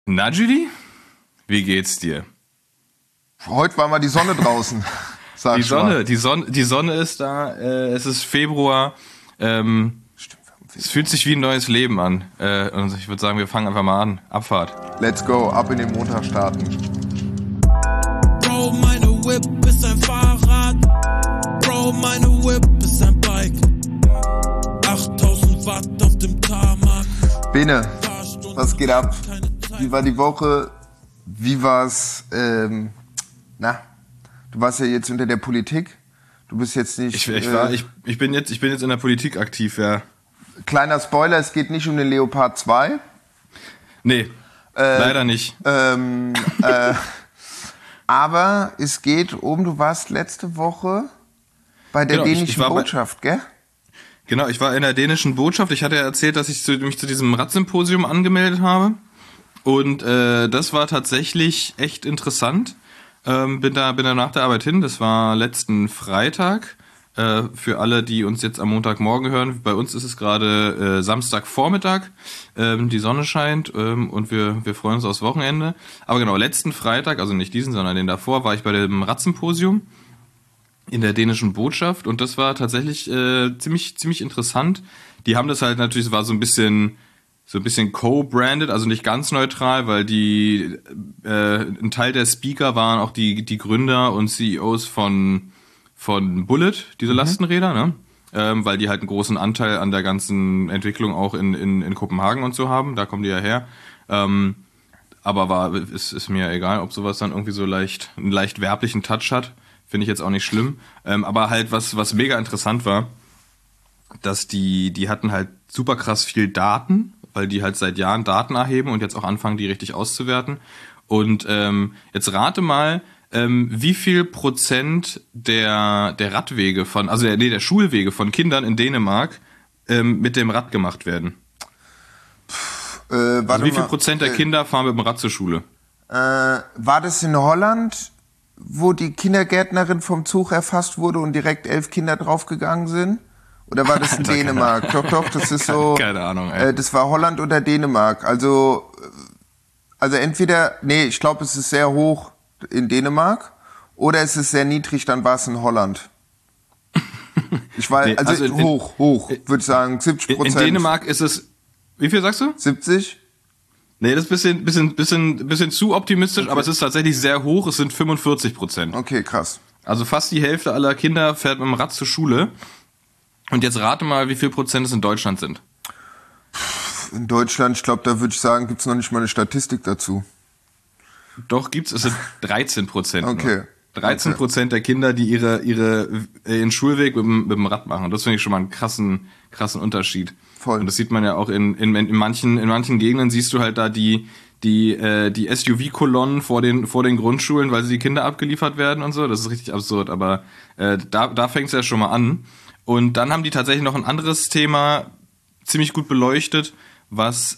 Na, Judy? Wie geht's dir? Heute war mal die Sonne draußen. Die Sonne ist da. Es ist Februar. Es fühlt sich wie ein neues Leben an. Und ich würde sagen, wir fangen einfach mal an. Abfahrt. Let's go, ab in den Montag starten. Bro, meine Whip ist ein Fahrrad. Bro, meine Whip ist ein Bike. 8000 Watt auf dem Tarmac. Bene, was geht ab? Wie war die Woche? Wie war's? Du warst ja jetzt unter der Politik. Du bist jetzt nicht... Ich bin jetzt in der Politik aktiv, ja. Kleiner Spoiler, es geht nicht um den Leopard 2. Nee, leider nicht. Aber es geht du warst letzte Woche bei der dänischen Botschaft, gell? Genau, ich war in der dänischen Botschaft. Ich hatte ja erzählt, dass ich mich zu diesem Radsymposium angemeldet habe. Und das war tatsächlich echt interessant. Bin da nach der Arbeit hin. Das war letzten Freitag. Für alle, die uns jetzt am Montagmorgen hören. Bei uns ist es gerade Samstagvormittag. Die Sonne scheint und wir freuen uns aufs Wochenende. Aber genau, letzten Freitag, also nicht diesen, sondern den davor, war ich bei dem Radsymposium in der dänischen Botschaft. Und das war tatsächlich ziemlich interessant. Die haben das halt natürlich, es war so ein bisschen co-branded, also nicht ganz neutral, weil ein Teil der Speaker waren auch die Gründer und CEOs von Bullet, diese Lastenräder, ne? Weil die halt einen großen Anteil an der ganzen Entwicklung auch in Kopenhagen und so haben, da kommen die ja her. Aber ist mir egal, ob sowas dann irgendwie so einen leicht werblichen Touch hat, finde ich jetzt auch nicht schlimm. Aber halt was mega interessant war, dass die hatten halt super krass viel Daten, weil die halt seit Jahren Daten erheben und jetzt auch anfangen, die richtig auszuwerten. Und jetzt rate mal, wie viel Prozent der Radwege der Schulwege von Kindern in Dänemark mit dem Rad gemacht werden? Wie viel Prozent der Kinder fahren mit dem Rad zur Schule? War das in Holland, wo die Kindergärtnerin vom Zug erfasst wurde und direkt 11 Kinder draufgegangen sind? Oder war das in Dänemark? Doch, das ist so... Keine Ahnung, ey. Das war Holland oder Dänemark. Also entweder... Nee, ich glaube, es ist sehr hoch in Dänemark oder es ist sehr niedrig, dann war es in Holland. Ich weiß, hoch, würde ich sagen, 70%. In Dänemark ist es... Wie viel sagst du? 70? Nee, das ist ein bisschen zu optimistisch, okay. Aber es ist tatsächlich sehr hoch, es sind 45%. Okay, krass. Also fast die Hälfte aller Kinder fährt mit dem Rad zur Schule. Und jetzt rate mal, wie viel Prozent es in Deutschland sind. In Deutschland, ich glaube, da würde ich sagen, gibt es noch nicht mal eine Statistik dazu. Doch, es sind 13%. Okay. 13% der Kinder, die ihren Schulweg mit dem Rad machen. Das finde ich schon mal einen krassen Unterschied. Voll. Und das sieht man ja auch in manchen Gegenden, siehst du halt da die SUV-Kolonnen vor den Grundschulen, weil sie die Kinder abgeliefert werden und so. Das ist richtig absurd, aber da fängt es ja schon mal an. Und dann haben die tatsächlich noch ein anderes Thema ziemlich gut beleuchtet, was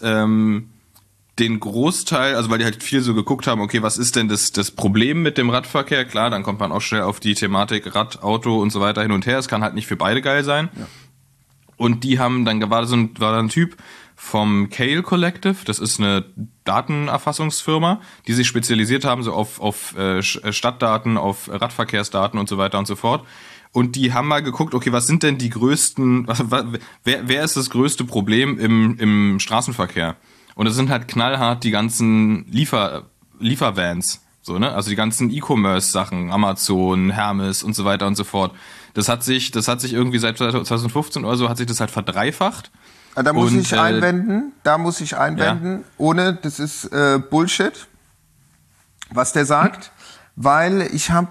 den Großteil, also weil die halt viel so geguckt haben, okay, was ist denn das Problem mit dem Radverkehr? Klar, dann kommt man auch schnell auf die Thematik Rad, Auto und so weiter hin und her. Es kann halt nicht für beide geil sein. Ja. Und die haben, dann war da ein Typ vom Kale Collective, das ist eine Datenerfassungsfirma, die sich spezialisiert haben so auf Stadtdaten, auf Radverkehrsdaten und so weiter und so fort. Und die haben mal geguckt, okay, was sind denn die größten, wer ist das größte Problem im Straßenverkehr? Und es sind halt knallhart die ganzen Liefervans, so, ne? Also die ganzen E-Commerce-Sachen, Amazon, Hermes und so weiter und so fort. Das hat sich irgendwie seit 2015 oder so hat sich das halt verdreifacht. Da muss ich einwenden, ja. Ohne, das ist Bullshit, was der sagt. Weil ich habe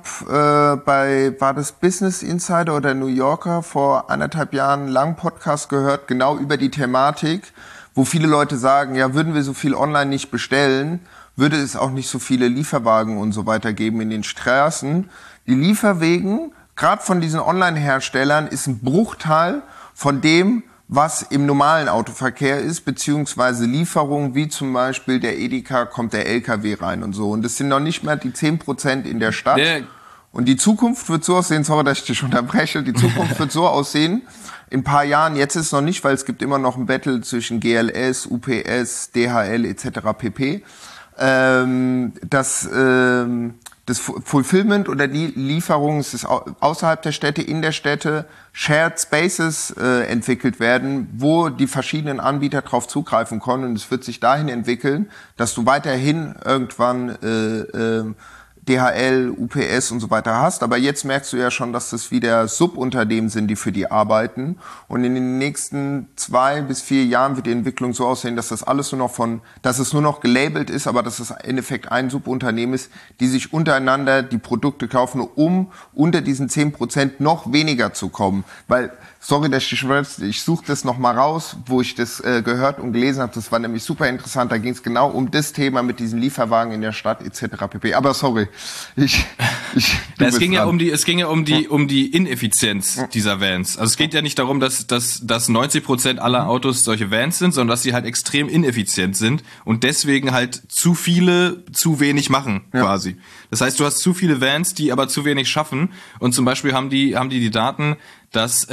war das Business Insider oder New Yorker vor 1,5 Jahren einen langen Podcast gehört, genau über die Thematik, wo viele Leute sagen, ja, würden wir so viel online nicht bestellen, würde es auch nicht so viele Lieferwagen und so weiter geben in den Straßen. Die Lieferwegen, gerade von diesen Online-Herstellern, ist ein Bruchteil von dem, was im normalen Autoverkehr ist, beziehungsweise Lieferungen, wie zum Beispiel der Edeka, kommt der LKW rein und so. Und das sind noch nicht mehr die 10% in der Stadt. Und die Zukunft wird so aussehen, sorry, dass ich dich unterbreche, die Zukunft wird so aussehen, in ein paar Jahren, jetzt ist es noch nicht, weil es gibt immer noch ein Battle zwischen GLS, UPS, DHL etc. pp. das Fulfillment oder die Lieferung ist außerhalb der Städte, in der Städte, Shared Spaces entwickelt werden, wo die verschiedenen Anbieter drauf zugreifen können. Und es wird sich dahin entwickeln, dass du weiterhin irgendwann DHL, UPS und so weiter hast. Aber jetzt merkst du ja schon, dass das wieder Subunternehmen sind, die für die arbeiten. Und in den nächsten 2 bis 4 Jahren wird die Entwicklung so aussehen, dass das alles dass es nur noch gelabelt ist, aber dass es im Endeffekt ein Subunternehmen ist, die sich untereinander die Produkte kaufen, um unter diesen 10% noch weniger zu kommen. Weil, sorry, dass ich suche das nochmal raus, wo ich das gehört und gelesen habe. Das war nämlich super interessant. Da ging es genau um das Thema mit diesen Lieferwagen in der Stadt etc. pp. Aber sorry, es ging ja um die Ineffizienz dieser Vans. Also es geht ja nicht darum, dass 90% aller Autos solche Vans sind, sondern dass sie halt extrem ineffizient sind und deswegen halt zu viele zu wenig machen quasi. Das heißt, du hast zu viele Vans, die aber zu wenig schaffen. Und zum Beispiel haben die Daten, dass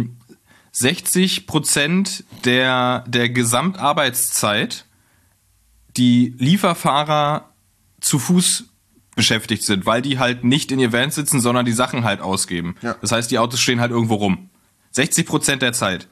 60% der Gesamtarbeitszeit die Lieferfahrer zu Fuß beschäftigt sind, weil die halt nicht in ihr Van sitzen, sondern die Sachen halt ausgeben. Ja. Das heißt, die Autos stehen halt irgendwo rum. 60% der Zeit.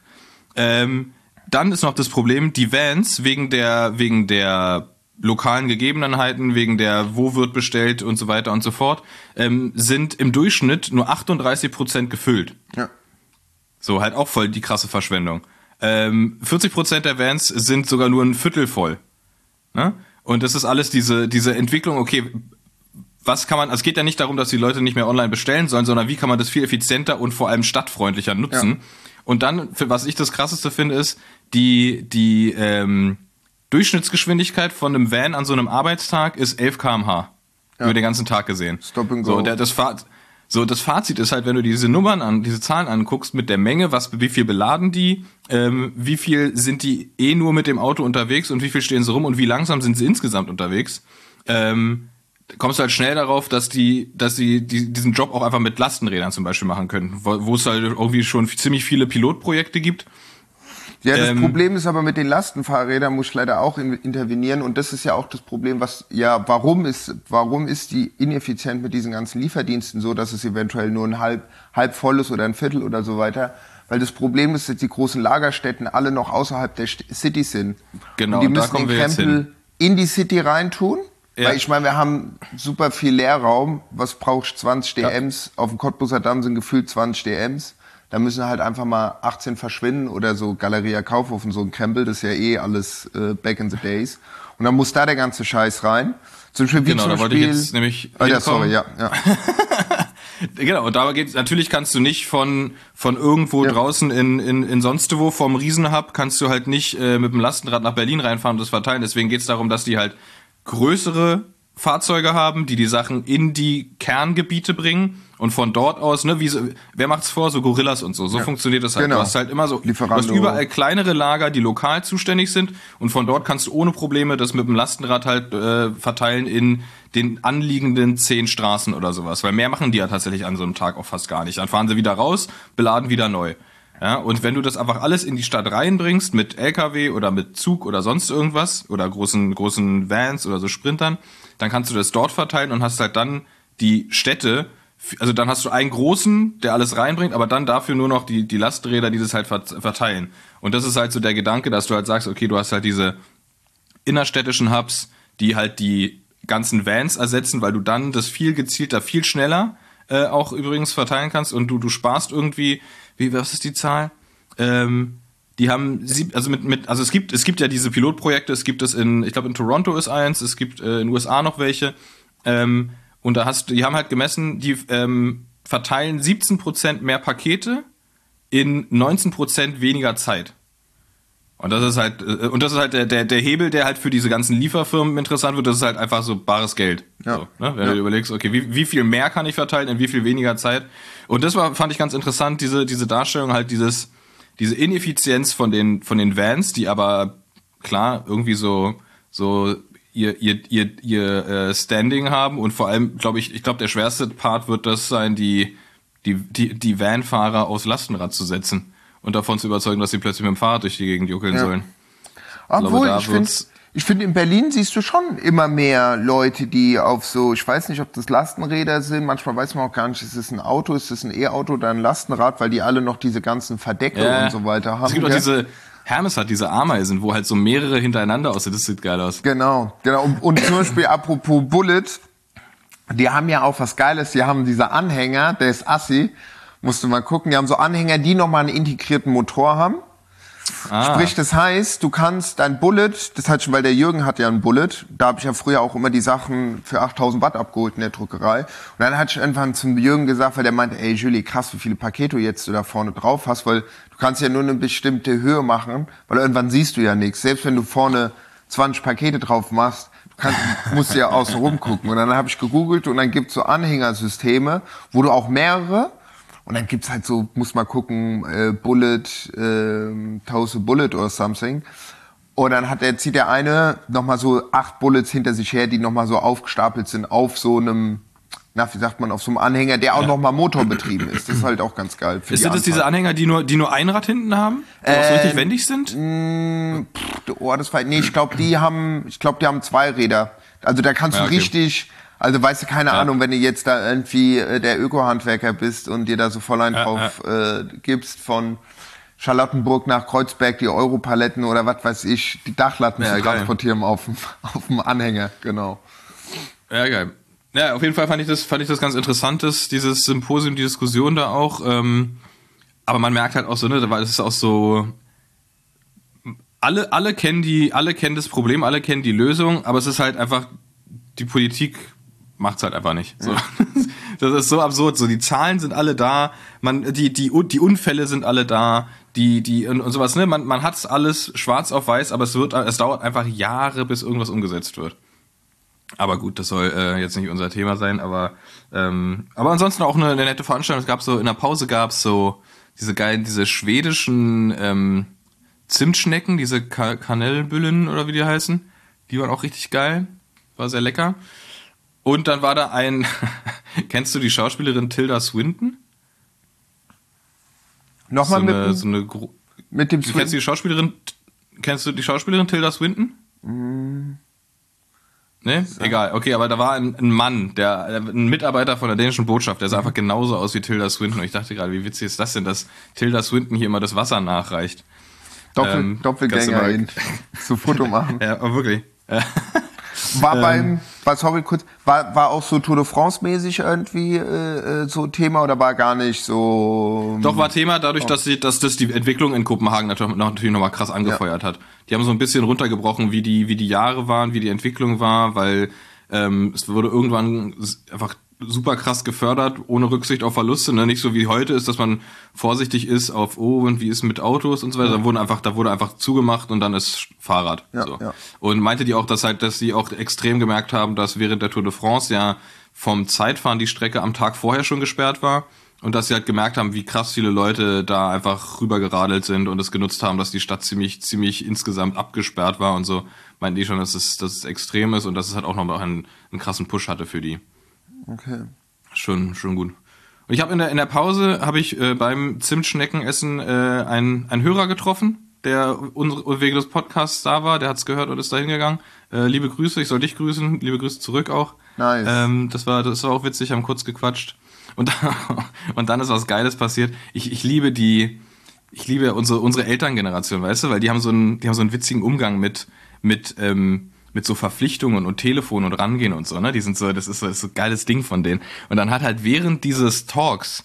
Dann ist noch das Problem, die Vans wegen der lokalen Gegebenheiten, wegen der wo wird bestellt und so weiter und so fort, sind im Durchschnitt nur 38% gefüllt. Ja. So, halt auch voll die krasse Verschwendung. 40% der Vans sind sogar nur ein Viertel voll. Ne? Und das ist alles diese Entwicklung, okay, was kann man, also es geht ja nicht darum, dass die Leute nicht mehr online bestellen sollen, sondern wie kann man das viel effizienter und vor allem stadtfreundlicher nutzen. Ja. Und dann, was ich das Krasseste finde, ist die Durchschnittsgeschwindigkeit von einem Van an so einem Arbeitstag ist 11 km/h. Über den ganzen Tag gesehen. Stop and go. Das Fazit ist halt, wenn du diese Zahlen anguckst mit der Menge, wie viel beladen die, wie viel sind die nur mit dem Auto unterwegs und wie viel stehen sie rum und wie langsam sind sie insgesamt unterwegs, kommst du halt schnell darauf, dass sie diesen Job auch einfach mit Lastenrädern zum Beispiel machen könnten, wo es halt irgendwie schon ziemlich viele Pilotprojekte gibt. Ja, das Problem ist aber mit den Lastenfahrrädern, muss ich leider auch intervenieren, und das ist ja auch das Problem, warum ist die ineffizient mit diesen ganzen Lieferdiensten so, dass es eventuell nur ein halb voll ist oder ein Viertel oder so weiter, weil das Problem ist, dass die großen Lagerstätten alle noch außerhalb der Cities sind. Genau, und die müssen den Krempel in die City reintun. Ja. Weil ich meine, wir haben super viel Leerraum. Was brauchst du? 20 DMs? Ja. Auf dem Cottbuser Damm sind gefühlt 20 DMs. Da müssen halt einfach mal 18 verschwinden oder so Galeria Kaufhof und so ein Krempel. Das ist ja alles back in the days. Und dann muss da der ganze Scheiß rein. Zum Beispiel genau, da wollte ich jetzt nämlich ja. Genau, und da geht's, natürlich kannst du nicht von irgendwo draußen in sonst wo vom Riesenhub kannst du halt nicht mit dem Lastenrad nach Berlin reinfahren und das verteilen. Deswegen geht's darum, dass die halt größere Fahrzeuge haben, die Sachen in die Kerngebiete bringen und von dort aus, ne, wer macht's vor? So Gorillas und so. So funktioniert das halt. Genau. Du hast halt immer so, du hast überall kleinere Lager, die lokal zuständig sind und von dort kannst du ohne Probleme das mit dem Lastenrad halt verteilen in den anliegenden 10 Straßen oder sowas. Weil mehr machen die ja tatsächlich an so einem Tag auch fast gar nicht. Dann fahren sie wieder raus, beladen wieder neu. Ja, und wenn du das einfach alles in die Stadt reinbringst mit LKW oder mit Zug oder sonst irgendwas oder großen Vans oder so Sprintern, dann kannst du das dort verteilen und hast halt dann die Städte, also dann hast du einen großen, der alles reinbringt, aber dann dafür nur noch die Lasträder, die das halt verteilen. Und das ist halt so der Gedanke, dass du halt sagst, okay, du hast halt diese innerstädtischen Hubs, die halt die ganzen Vans ersetzen, weil du dann das viel gezielter, viel schneller auch übrigens verteilen kannst und du sparst irgendwie, was ist die Zahl? Die haben, also es gibt ja diese Pilotprojekte, es gibt es ich glaube in Toronto ist eins, es gibt in den USA noch welche, und die haben halt gemessen, die verteilen 17% mehr Pakete in 19% weniger Zeit. Und das ist halt der Hebel, der halt für diese ganzen Lieferfirmen interessant wird, das ist halt einfach so bares Geld. Ja. So, ne? Wenn du überlegst, okay, wie viel mehr kann ich verteilen in wie viel weniger Zeit? Und das fand ich ganz interessant, diese Darstellung halt diese Ineffizienz von den Vans, die aber klar irgendwie so ihr Standing haben und vor allem, glaube ich, der schwerste Part wird das sein, die Vanfahrer aufs Lastenrad zu setzen und davon zu überzeugen, dass sie plötzlich mit dem Fahrrad durch die Gegend juckeln sollen. Obwohl, ich Ich finde, in Berlin siehst du schon immer mehr Leute, die auf so, ich weiß nicht, ob das Lastenräder sind, manchmal weiß man auch gar nicht, ist es ein Auto, ist es ein E-Auto oder ein Lastenrad, weil die alle noch diese ganzen Verdecke und so weiter haben. Es gibt auch diese, Hermes hat diese Ameisen, wo halt so mehrere hintereinander aussehen, das sieht geil aus. Genau. Und zum Beispiel apropos Bullet, die haben ja auch was Geiles, die haben diese Anhänger, der ist assi, musst du mal gucken, die haben so Anhänger, die nochmal einen integrierten Motor haben. Sprich, das heißt, du kannst dein Bullet, das hat schon, weil der Jürgen hat ja ein Bullet, da habe ich ja früher auch immer die Sachen für 8000 Watt abgeholt in der Druckerei. Und dann hatte ich irgendwann zum Jürgen gesagt, weil der meinte, ey Julie, krass, wie viele Pakete jetzt du da vorne drauf hast, weil du kannst ja nur eine bestimmte Höhe machen, weil irgendwann siehst du ja nichts. Selbst wenn du vorne 20 Pakete drauf machst, musst du ja außen rum gucken. Und dann habe ich gegoogelt und dann gibt's so Anhängersysteme, wo du auch mehrere. Und dann gibt's halt so, muss man gucken, Bullet, Toast a Bullet oder something. Und dann zieht der eine nochmal so 8 Bullets hinter sich her, die nochmal so aufgestapelt sind auf so einem, wie sagt man, auf so einem Anhänger, der auch nochmal motorbetrieben ist. Das ist halt auch ganz geil. Sind das diese Anhänger, die nur ein Rad hinten haben? Die auch so richtig wendig sind? Ich glaube, die haben 2 Räder. Also da kannst du richtig... Also weißt du, keine Ahnung, wenn du jetzt da irgendwie der Öko-Handwerker bist und dir da so voll einen drauf gibst von Charlottenburg nach Kreuzberg, die Europaletten oder was weiß ich, die Dachlatten zu transportieren auf dem Anhänger, genau. Ja, geil. Ja, auf jeden Fall fand ich das ganz interessant, dieses Symposium, die Diskussion da auch. Aber man merkt halt auch so, ne, weil es ist auch so, alle kennen das Problem, alle kennen die Lösung, aber es ist halt einfach, die Politik macht's halt einfach nicht. So. Das ist so absurd. So, die Zahlen sind alle da, die Unfälle sind alle da, und sowas, ne? Man hat's alles schwarz auf weiß, aber es dauert einfach Jahre, bis irgendwas umgesetzt wird. Aber gut, das soll jetzt nicht unser Thema sein, aber ansonsten auch eine nette Veranstaltung. Es gab so, in der Pause gab's so diese schwedischen Zimtschnecken, diese Kanellbüllen oder wie die heißen. Die waren auch richtig geil. War sehr lecker. Und dann war da kennst du die Schauspielerin Tilda Swinton? Nochmal mit dem Swinton? Kennst du die Schauspielerin Tilda Swinton? Ne? Egal, okay, aber da war ein Mann, ein Mitarbeiter von der dänischen Botschaft, der sah einfach genauso aus wie Tilda Swinton. Und ich dachte gerade, wie witzig ist das denn, dass Tilda Swinton hier immer das Wasser nachreicht. Doppelgängerin zu Foto machen. Ja, aber wirklich. War auch so Tour de France mäßig irgendwie so Thema oder war gar nicht so? Doch, war Thema dadurch, dass das die Entwicklung in Kopenhagen natürlich nochmal krass angefeuert hat. Die haben so ein bisschen runtergebrochen, wie die Jahre waren, wie die Entwicklung war, weil es wurde irgendwann einfach super krass gefördert, ohne Rücksicht auf Verluste, ne? Nicht so wie heute ist, dass man vorsichtig ist auf, und wie ist mit Autos und so weiter. Da wurde einfach zugemacht und dann ist Fahrrad. So. Ja. Und meinte die auch, dass sie auch extrem gemerkt haben, dass während der Tour de France ja vom Zeitfahren die Strecke am Tag vorher schon gesperrt war und dass sie halt gemerkt haben, wie krass viele Leute da einfach rübergeradelt sind und es genutzt haben, dass die Stadt ziemlich insgesamt abgesperrt war und so. Meinten die schon, dass es extrem ist und dass es halt auch noch einen krassen Push hatte für die. Okay. Schon gut. Und ich habe in der Pause beim Zimtschneckenessen einen Hörer getroffen, der wegen des Podcasts da war, der hat's gehört und ist da hingegangen. Liebe Grüße, ich soll dich grüßen, liebe Grüße zurück auch. Nice. Das war auch witzig, haben kurz gequatscht. Und dann ist was Geiles passiert. Ich liebe unsere Elterngeneration, weißt du, weil die haben so einen witzigen Umgang mit so Verpflichtungen und Telefon und rangehen und so, ne? Das ist so ein geiles Ding von denen. Und dann hat halt während dieses Talks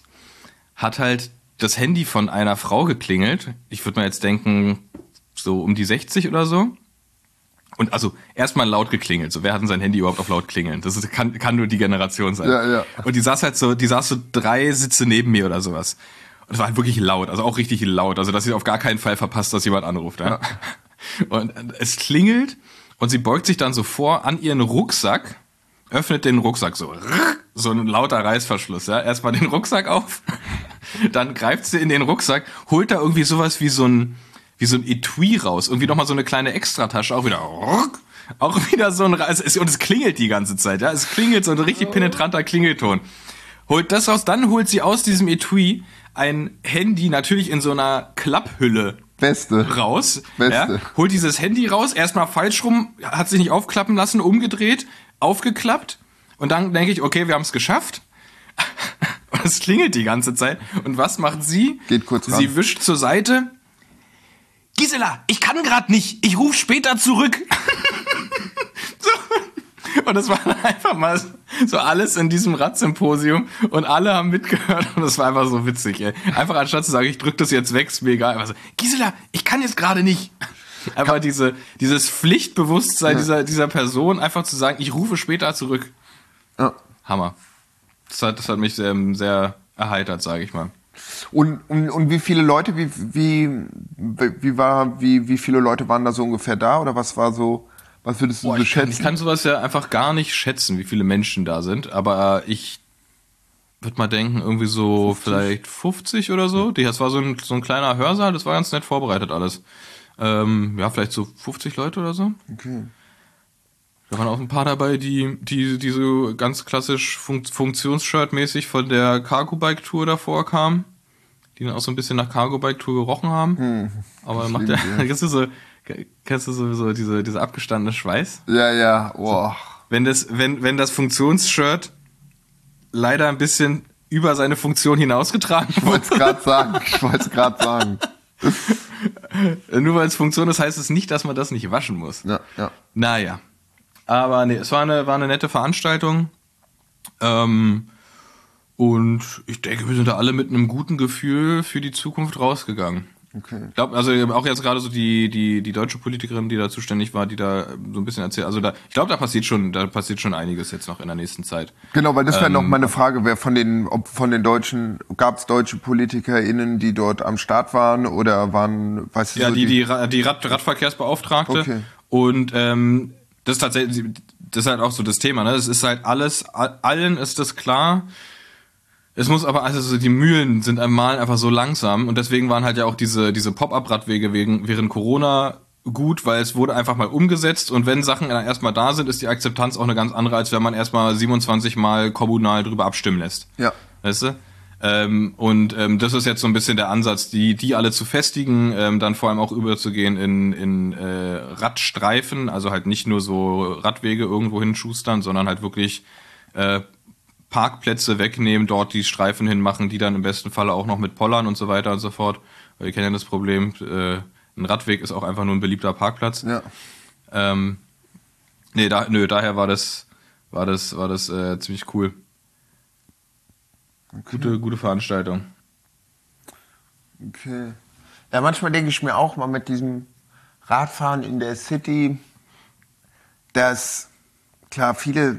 das Handy von einer Frau geklingelt. Ich würde mal jetzt denken, so um die 60 oder so. Und also erstmal laut geklingelt. So, wer hat denn sein Handy überhaupt auf laut klingeln? Kann nur die Generation sein. Ja. Und die saß so 3 Sitze neben mir oder sowas. Und es war halt wirklich laut, also auch richtig laut. Also dass sie auf gar keinen Fall verpasst, dass jemand anruft. Ja? Und es klingelt. Und sie beugt sich dann so vor an ihren Rucksack, öffnet den Rucksack so ein lauter Reißverschluss, ja. Erstmal den Rucksack auf, dann greift sie in den Rucksack, holt da irgendwie sowas wie so ein Etui raus, irgendwie nochmal so eine kleine Extratasche, auch wieder so ein Reiß, und es klingelt die ganze Zeit, ja. Es klingelt so ein richtig penetranter Klingelton. Holt das raus, dann holt sie aus diesem Etui ein Handy, natürlich in so einer Klapphülle, Beste. raus, Beste. ja, holt dieses Handy raus, erstmal falsch rum, hat sich nicht aufklappen lassen, umgedreht, aufgeklappt und dann denke ich, okay, wir haben es geschafft. Und es klingelt die ganze Zeit. Und was macht sie? Geht kurz ran. Sie wischt zur Seite. Gisela, ich kann gerade nicht, ich rufe später zurück. So. Und das war dann einfach mal so alles in diesem Radsymposium und alle haben mitgehört und das war einfach so witzig, ey. Einfach anstatt zu sagen, ich drück das jetzt weg, ist mir egal. Einfach so, Gisela, ich kann jetzt gerade nicht. Einfach dieses Pflichtbewusstsein dieser Person, einfach zu sagen, ich rufe später zurück. Ja. Hammer. Das hat mich sehr, sehr erheitert, sage ich mal. Und wie viele Leute, wie viele Leute waren da so ungefähr da oder was war so, was würdest du so schätzen? Ich kann sowas ja einfach gar nicht schätzen, wie viele Menschen da sind, aber ich würde mal denken, irgendwie so 50? Vielleicht 50 oder so. Das war so ein kleiner Hörsaal, das war ganz nett vorbereitet alles. Ja, vielleicht so 50 Leute oder so. Okay. Da waren auch ein paar dabei, die so ganz klassisch Funktionsshirt-mäßig von der Cargo-Bike-Tour davor kamen. Die dann auch so ein bisschen nach Cargo-Bike-Tour gerochen haben. Aber macht der, kennst du so diese abgestandene Schweiß? Ja, oh. Wenn das Funktionsshirt leider ein bisschen über seine Funktion hinausgetragen wurde. Ich wollte es gerade sagen. Nur weil es Funktion ist, heißt es nicht, dass man das nicht waschen muss. Ja. Naja. Aber nee, es war eine nette Veranstaltung. Und ich denke, wir sind da alle mit einem guten Gefühl für die Zukunft rausgegangen. Okay. Ich glaube, also auch jetzt gerade so die deutsche Politikerin, die da zuständig war, die da so ein bisschen erzählt. Also ich glaube, da passiert schon einiges jetzt noch in der nächsten Zeit. Genau, weil das wäre noch meine Frage, ob von den Deutschen, gab es deutsche PolitikerInnen, die dort am Start waren oder waren, weißt du, ja, so die Radverkehrsbeauftragte. Okay. Und das ist tatsächlich, das ist halt auch so das Thema, ne? Es ist halt allen ist das klar. Es muss aber, also so die Mühlen sind am Malen einfach so langsam und deswegen waren halt ja auch diese Pop-up-Radwege während Corona gut, weil es wurde einfach mal umgesetzt und wenn Sachen erstmal da sind, ist die Akzeptanz auch eine ganz andere, als wenn man erstmal 27 Mal kommunal drüber abstimmen lässt. Ja. Weißt du? Das ist jetzt so ein bisschen der Ansatz, die alle zu festigen, dann vor allem auch überzugehen in Radstreifen, also halt nicht nur so Radwege irgendwo hinschustern, sondern halt wirklich Parkplätze wegnehmen, dort die Streifen hinmachen, die dann im besten Falle auch noch mit Pollern und so weiter und so fort. Weil wir kennen ja das Problem, ein Radweg ist auch einfach nur ein beliebter Parkplatz. Ja. Daher war das ziemlich cool. Okay. Gute Veranstaltung. Okay. Ja, manchmal denke ich mir auch mal mit diesem Radfahren in der City, dass klar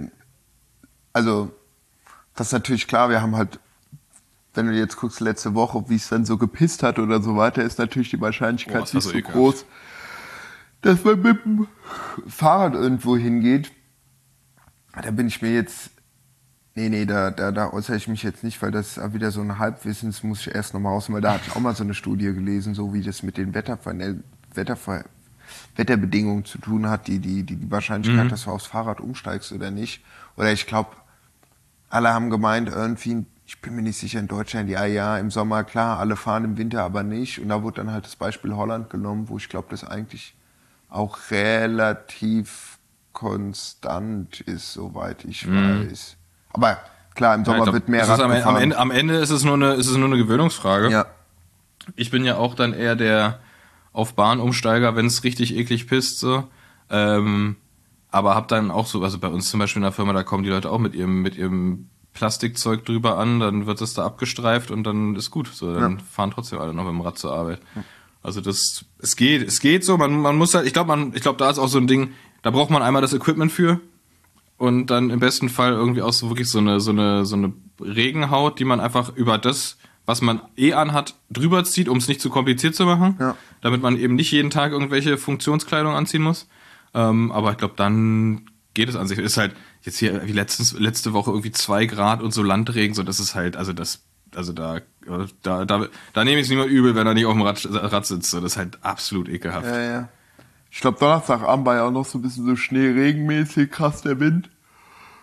das ist natürlich klar, wir haben halt, wenn du jetzt guckst, letzte Woche, wie es dann so gepisst hat oder so weiter, ist natürlich die Wahrscheinlichkeit nicht so groß, dass man mit dem Fahrrad irgendwo hingeht. Da bin ich mir jetzt, da äußere ich mich jetzt nicht, weil das ist wieder so ein Halbwissen, das muss ich erst nochmal raus, weil da hatte ich auch mal so eine Studie gelesen, so wie das mit den Wetterbedingungen zu tun hat, die Wahrscheinlichkeit, dass du aufs Fahrrad umsteigst oder nicht. Oder ich glaube, alle haben gemeint, irgendwie, ich bin mir nicht sicher, in Deutschland, ja, im Sommer, klar, alle fahren, im Winter aber nicht. Und da wurde dann halt das Beispiel Holland genommen, wo ich glaube, das eigentlich auch relativ konstant ist, soweit ich weiß. Aber klar, im Sommer wird mehr Rad gefahren. Am Ende ist es nur eine Gewöhnungsfrage. Ja. Ich bin ja auch dann eher der auf Bahnumsteiger, wenn es richtig eklig pisst, so. Aber hab dann auch so, also bei uns zum Beispiel in der Firma, da kommen die Leute auch mit ihrem Plastikzeug drüber an, dann wird es da abgestreift und dann ist gut. So, dann fahren trotzdem alle noch mit dem Rad zur Arbeit. Also es geht so, man muss halt, ich glaube, da ist auch so ein Ding, da braucht man einmal das Equipment für und dann im besten Fall irgendwie auch so wirklich so eine Regenhaut, die man einfach über das, was man anhat, drüber zieht, um es nicht zu kompliziert zu machen, damit man eben nicht jeden Tag irgendwelche Funktionskleidung anziehen muss. Aber ich glaube, dann geht es an sich. Ist halt jetzt hier wie letzte Woche irgendwie 2 Grad und so Landregen, so das ist halt, da nehme ich es niemand übel, wenn er nicht auf dem Rad sitzt. So, das ist halt absolut ekelhaft. Ja. Ich glaube, Donnerstagabend war ja auch noch so ein bisschen so schneeregenmäßig, krass der Wind.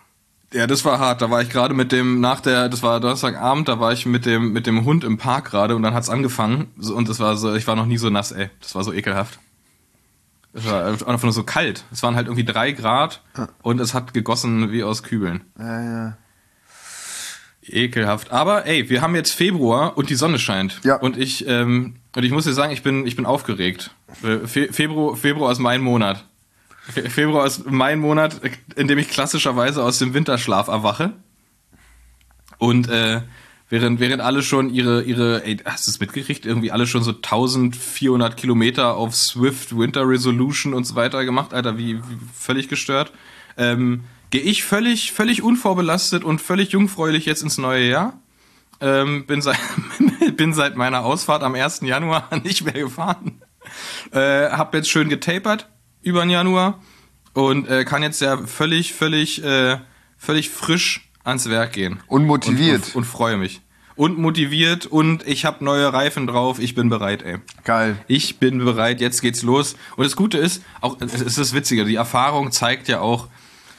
Ja, das war hart. Da war ich gerade das war Donnerstagabend, da war ich mit dem Hund im Park gerade und dann hat's angefangen. Und das war so, ich war noch nie so nass, ey. Das war so ekelhaft. Es war einfach nur so kalt. Es waren halt irgendwie 3 Grad und es hat gegossen wie aus Kübeln. Ja. Ekelhaft. Aber ey, wir haben jetzt Februar und die Sonne scheint. Ja. Und ich muss dir sagen, ich bin aufgeregt. Februar ist mein Monat. Februar ist mein Monat, in dem ich klassischerweise aus dem Winterschlaf erwache. Und während alle schon ey, hast du es mitgekriegt? Irgendwie alle schon so 1400 Kilometer auf Swift Winter Resolution und so weiter gemacht, Alter, wie völlig gestört. Gehe ich völlig unvorbelastet und völlig jungfräulich jetzt ins neue Jahr. Bin seit meiner Ausfahrt am 1. Januar nicht mehr gefahren. Hab jetzt schön getapert über den Januar und kann jetzt ja völlig frisch ans Werk gehen. Und motiviert. Und freue mich. Und motiviert und ich habe neue Reifen drauf. Ich bin bereit, ey. Geil. Ich bin bereit, jetzt geht's los. Und das Gute ist, auch es ist das Witzige, die Erfahrung zeigt ja auch,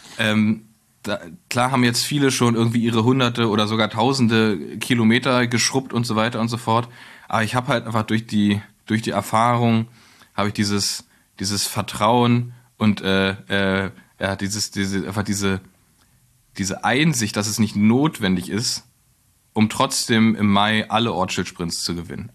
klar haben jetzt viele schon irgendwie ihre Hunderte oder sogar Tausende Kilometer geschrubbt und so weiter und so fort. Aber ich habe halt einfach durch die Erfahrung habe ich dieses Vertrauen und diese Einsicht, dass es nicht notwendig ist, um trotzdem im Mai alle Ortsschildsprints zu gewinnen.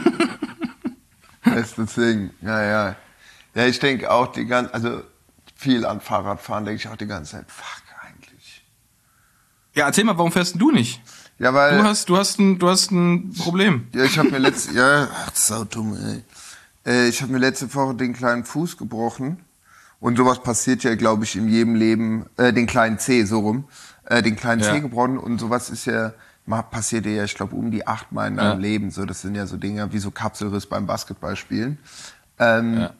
Bestes Ding. Ja, ich denke auch also viel an Fahrradfahren denke ich auch die ganze Zeit, fuck eigentlich. Ja, erzähl mal, warum fährst du nicht? Ja, weil du hast ein Problem. Ja, ich habe mir sau dumm, ey. Ich habe mir letzte Woche den kleinen Fuß gebrochen. Und sowas passiert ja, glaube ich, in jedem Leben, den kleinen Zeh, so rum. Den kleinen Zeh gebrochen und sowas ist ja, passiert ja, ich glaube, um die 8 Mal in deinem Leben. So, das sind ja so Dinge wie so Kapselriss beim Basketballspielen. Da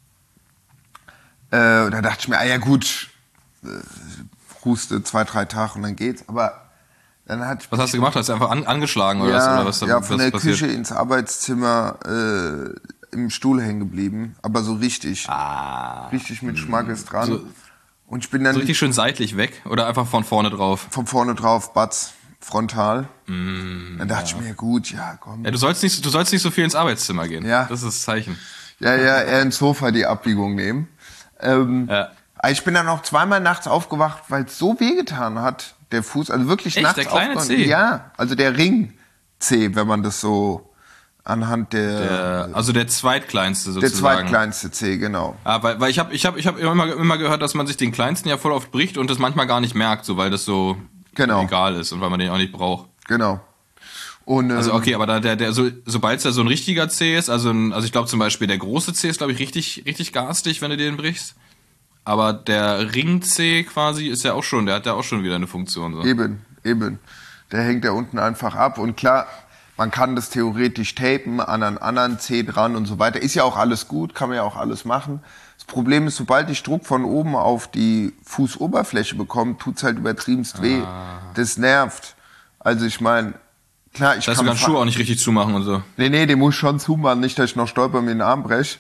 dachte ich mir, ja gut, Huste 2-3 Tage und dann geht's. Aber dann was hast du gemacht? Hast du einfach angeschlagen oder was? Oder was von der Küche ins Arbeitszimmer im Stuhl hängen geblieben, aber so richtig. Richtig mit Schmackes dran. So, und ich bin dann so richtig schön seitlich weg oder einfach von vorne drauf? Von vorne drauf, Batz, frontal. Dann dachte ich mir, gut, ja, komm. Ja, du sollst nicht so viel ins Arbeitszimmer gehen. Ja. Das ist das Zeichen. Ja, eher ins Sofa die Abbiegung nehmen. Ich bin dann auch 2-mal nachts aufgewacht, weil es so wehgetan hat, der Fuß, also wirklich echt, nachts der kleine aufgewacht. Zeh? Ja, also der Ringzeh, wenn man das so anhand also der zweitkleinste sozusagen. Der zweitkleinste Zeh, genau. Weil ich hab immer gehört, dass man sich den kleinsten ja voll oft bricht und das manchmal gar nicht merkt, so weil das so egal ist und weil man den auch nicht braucht. Genau. Und, also okay, aber sobald es da so ein richtiger Zeh ist, also ich glaube zum Beispiel der große Zeh ist, glaube ich, richtig garstig, wenn du den brichst. Aber der Ringzeh quasi ist ja auch schon, der hat ja auch schon wieder eine Funktion. So. Eben. Der hängt ja unten einfach ab und klar, man kann das theoretisch tapen an einen anderen Zeh dran und so weiter. Ist ja auch alles gut, kann man ja auch alles machen. Das Problem ist, sobald ich Druck von oben auf die Fußoberfläche bekomme, tut's halt übertriebenst weh. Das nervt. Also ich meine, klar, ich kann den Schuh auch nicht richtig zumachen und so. Nee, den muss ich schon zumachen, nicht, dass ich noch stolper mir den Arm brech.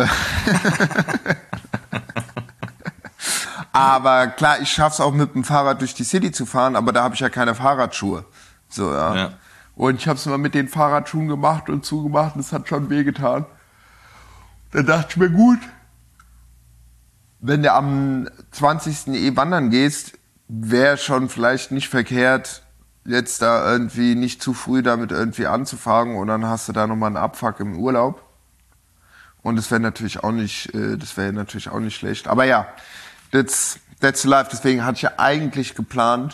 Aber klar, ich schaff's auch mit dem Fahrrad durch die City zu fahren, aber da habe ich ja keine Fahrradschuhe. So, ja. Und ich habe es mal mit den Fahrradschuhen gemacht und zugemacht und es hat schon wehgetan. Da dachte ich mir, gut, wenn du am 20. wandern gehst, wäre schon vielleicht nicht verkehrt, jetzt da irgendwie nicht zu früh damit irgendwie anzufangen und dann hast du da nochmal einen Abfuck im Urlaub. Und das wäre natürlich auch nicht schlecht. Aber ja, that's life. Deswegen hatte ich ja eigentlich geplant,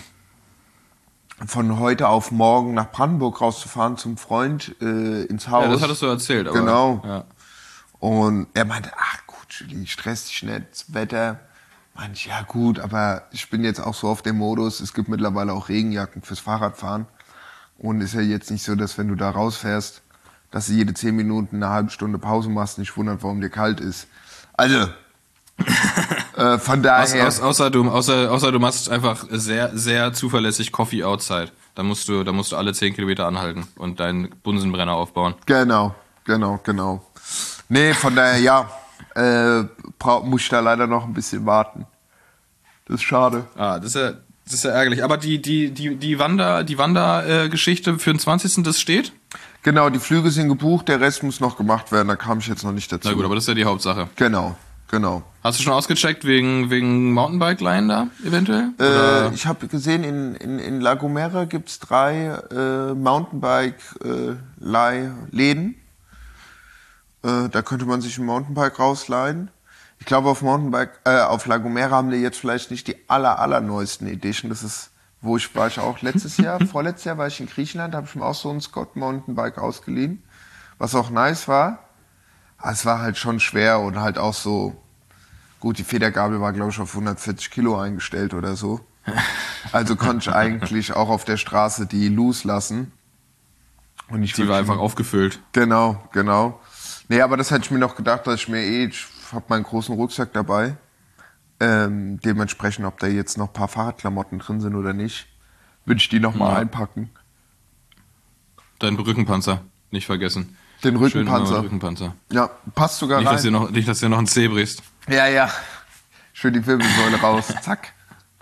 von heute auf morgen nach Brandenburg rauszufahren zum Freund ins Haus. Ja, das hattest du erzählt. Aber, genau. Ja. Und er meinte, ach gut, Julie, stress dich nicht, das Wetter. Meinte ich, ja gut, aber ich bin jetzt auch so auf dem Modus, es gibt mittlerweile auch Regenjacken fürs Fahrradfahren. Und ist ja jetzt nicht so, dass wenn du da rausfährst, dass du jede 10 Minuten eine halbe Stunde Pause machst, nicht wundert, warum dir kalt ist. Also, von daher. Außer du machst einfach sehr, sehr zuverlässig Coffee outside. Da musst du alle 10 Kilometer anhalten und deinen Bunsenbrenner aufbauen. Genau. Nee, von daher, ja, muss ich da leider noch ein bisschen warten. Das ist schade. Das ist Das ist ja ärgerlich. Aber die Wander-Geschichte für den 20. das steht? Genau, die Flüge sind gebucht, der Rest muss noch gemacht werden, da kam ich jetzt noch nicht dazu. Na gut, aber das ist ja die Hauptsache. Genau. Hast du schon ausgecheckt wegen Mountainbike-Line da eventuell? Ich habe gesehen, in La Gomera gibt's 3 Mountainbike-Leihläden. Da könnte man sich ein Mountainbike rausleihen. Ich glaube, auf La Gomera haben die jetzt vielleicht nicht die allerneuesten Edition. Das ist, war ich auch vorletztes Jahr war ich in Griechenland, habe ich mir auch so ein Scott Mountainbike ausgeliehen, was auch nice war. Aber es war halt schon schwer und halt auch so, gut, die Federgabel war, glaube ich, auf 140 Kilo eingestellt oder so. Also konnte ich eigentlich auch auf der Straße die loose lassen. Und die war einfach aufgefüllt. Genau. Nee, aber das hätte ich mir noch gedacht, dass ich habe meinen großen Rucksack dabei. Dementsprechend, ob da jetzt noch ein paar Fahrradklamotten drin sind oder nicht, würde ich die nochmal einpacken. Dein Rückenpanzer, nicht vergessen. Den Rückenpanzer. Rückenpanzer. Ja, passt sogar nicht, rein. Nicht, dass du noch ein C brichst. Ja. Schön die Wirbelsäule raus. Zack.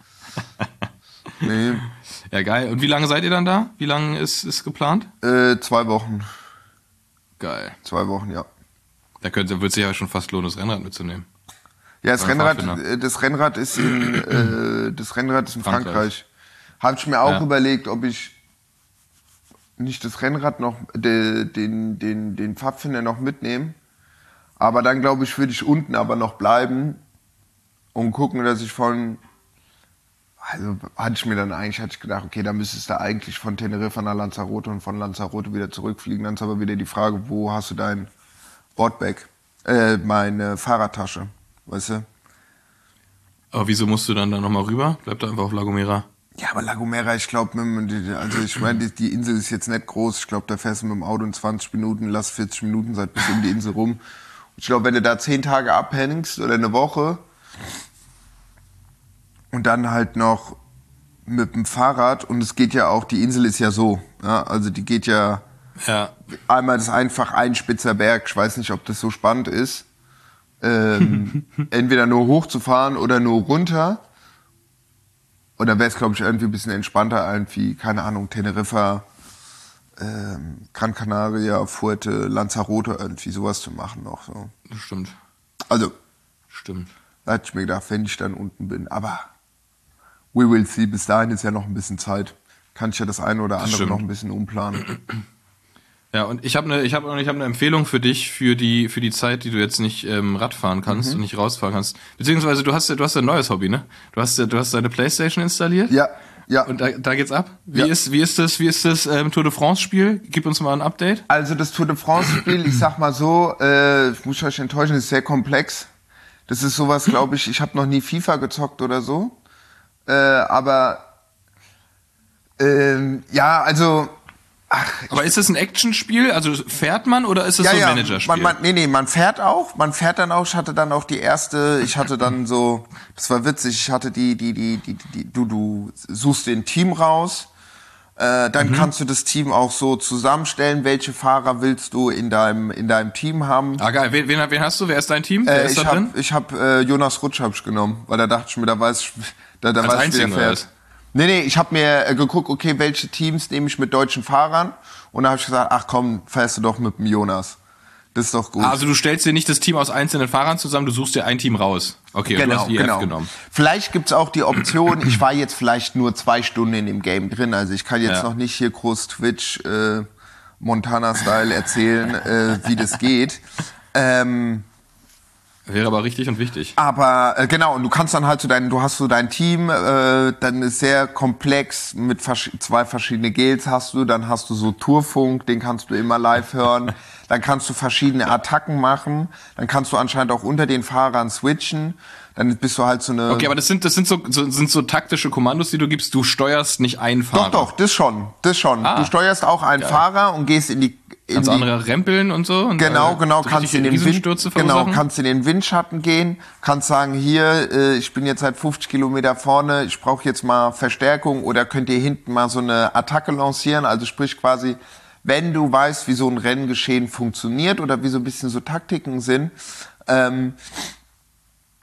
Nee. Ja, geil. Und wie lange seid ihr dann da? Wie lange ist geplant? 2 Wochen. Geil. 2 Wochen, ja. Da wird sich ja schon fast lohnen, das Rennrad mitzunehmen. Ja, das Rennrad ist in Frankreich. Habe ich mir auch überlegt, ob ich nicht das Rennrad noch, den Pfadfinder noch mitnehme. Aber dann, glaube ich, würde ich unten aber noch bleiben und gucken, dass ich hatte ich gedacht, okay, da müsstest du eigentlich von Teneriffa nach Lanzarote und von Lanzarote wieder zurückfliegen. Dann ist aber wieder die Frage, wo hast du dein Boardbag, meine Fahrradtasche, weißt du? Aber wieso musst du dann da nochmal rüber? Bleib da einfach auf La Gomera. Ja, aber La Gomera, ich glaube, die Insel ist jetzt nicht groß. Ich glaube, da fährst du mit dem Auto in 20 Minuten, lass 40 Minuten, seid bis um die Insel rum. Und ich glaube, wenn du da 10 Tage abhängst oder eine Woche und dann halt noch mit dem Fahrrad, und es geht ja auch, die Insel ist ja so, ja, also die geht ja. Einmal ist einfach ein spitzer Berg. Ich weiß nicht, ob das so spannend ist. Entweder nur hochzufahren oder nur runter. Und dann wäre es, glaube ich, irgendwie ein bisschen entspannter, irgendwie, keine Ahnung, Teneriffa, Gran Canaria, Fuerte, Lanzarote, irgendwie sowas zu machen noch. So. Das stimmt. Also, stimmt. Da hätte ich mir gedacht, wenn ich dann unten bin. Aber we will see. Bis dahin ist ja noch ein bisschen Zeit. Kann ich ja das eine oder andere noch ein bisschen umplanen. Ja, und ich hab eine Empfehlung für dich für die Zeit, die du jetzt nicht Radfahren kannst und nicht rausfahren kannst. Beziehungsweise du hast ein neues Hobby, ne? Du hast deine PlayStation installiert. Ja. Und da geht's ab. Wie ist das Tour de France Spiel? Gib uns mal ein Update. Also das Tour de France Spiel, ich sag mal so, ich muss euch enttäuschen, ist sehr komplex. Das ist sowas, glaube ich habe noch nie FIFA gezockt oder so. Aber also. Aber ist das ein Actionspiel? Also fährt man oder ist es so ein Managerspiel? Man fährt auch. Man fährt dann auch. Ich hatte dann auch das war witzig, ich hatte du suchst dir ein Team raus, dann kannst du das Team auch so zusammenstellen, welche Fahrer willst du in deinem Team haben. Ah geil, wen hast du? Wer ist dein Team? Wer ist da drin? Ich habe Jonas Rutsch hab ich genommen, weil da dachte ich mir, da weiß ich, wer fährt. Nee, ich habe mir geguckt, okay, welche Teams nehme ich mit deutschen Fahrern, und da habe ich gesagt, ach komm, fährst du doch mit dem Jonas. Das ist doch gut. Also du stellst dir nicht das Team aus einzelnen Fahrern zusammen, du suchst dir ein Team raus. Okay, genau, du hast IF genommen. Vielleicht gibt's auch die Option, ich war jetzt vielleicht nur 2 Stunden in dem Game drin, also ich kann jetzt noch nicht hier groß Twitch Montana-Style erzählen, wie das geht. Wäre aber richtig und wichtig. Aber genau, und du kannst dann halt du hast so dein Team, dann ist sehr komplex, mit 2 verschiedene Guilds dann hast du so Tourfunk, den kannst du immer live hören, dann kannst du verschiedene Attacken machen, dann kannst du anscheinend auch unter den Fahrern switchen, dann bist du halt so eine... Okay, aber das sind so taktische Kommandos, die du gibst, du steuerst nicht einen Fahrer. Doch, das schon. Du steuerst auch einen Fahrer und gehst in die... Kannst andere rempeln und so? Und genau, kannst in den Windschatten gehen, kannst sagen, hier, ich bin jetzt seit 50 Kilometer vorne, ich brauche jetzt mal Verstärkung, oder könnt ihr hinten mal so eine Attacke lancieren, also sprich quasi, wenn du weißt, wie so ein Renngeschehen funktioniert oder wie so ein bisschen so Taktiken sind,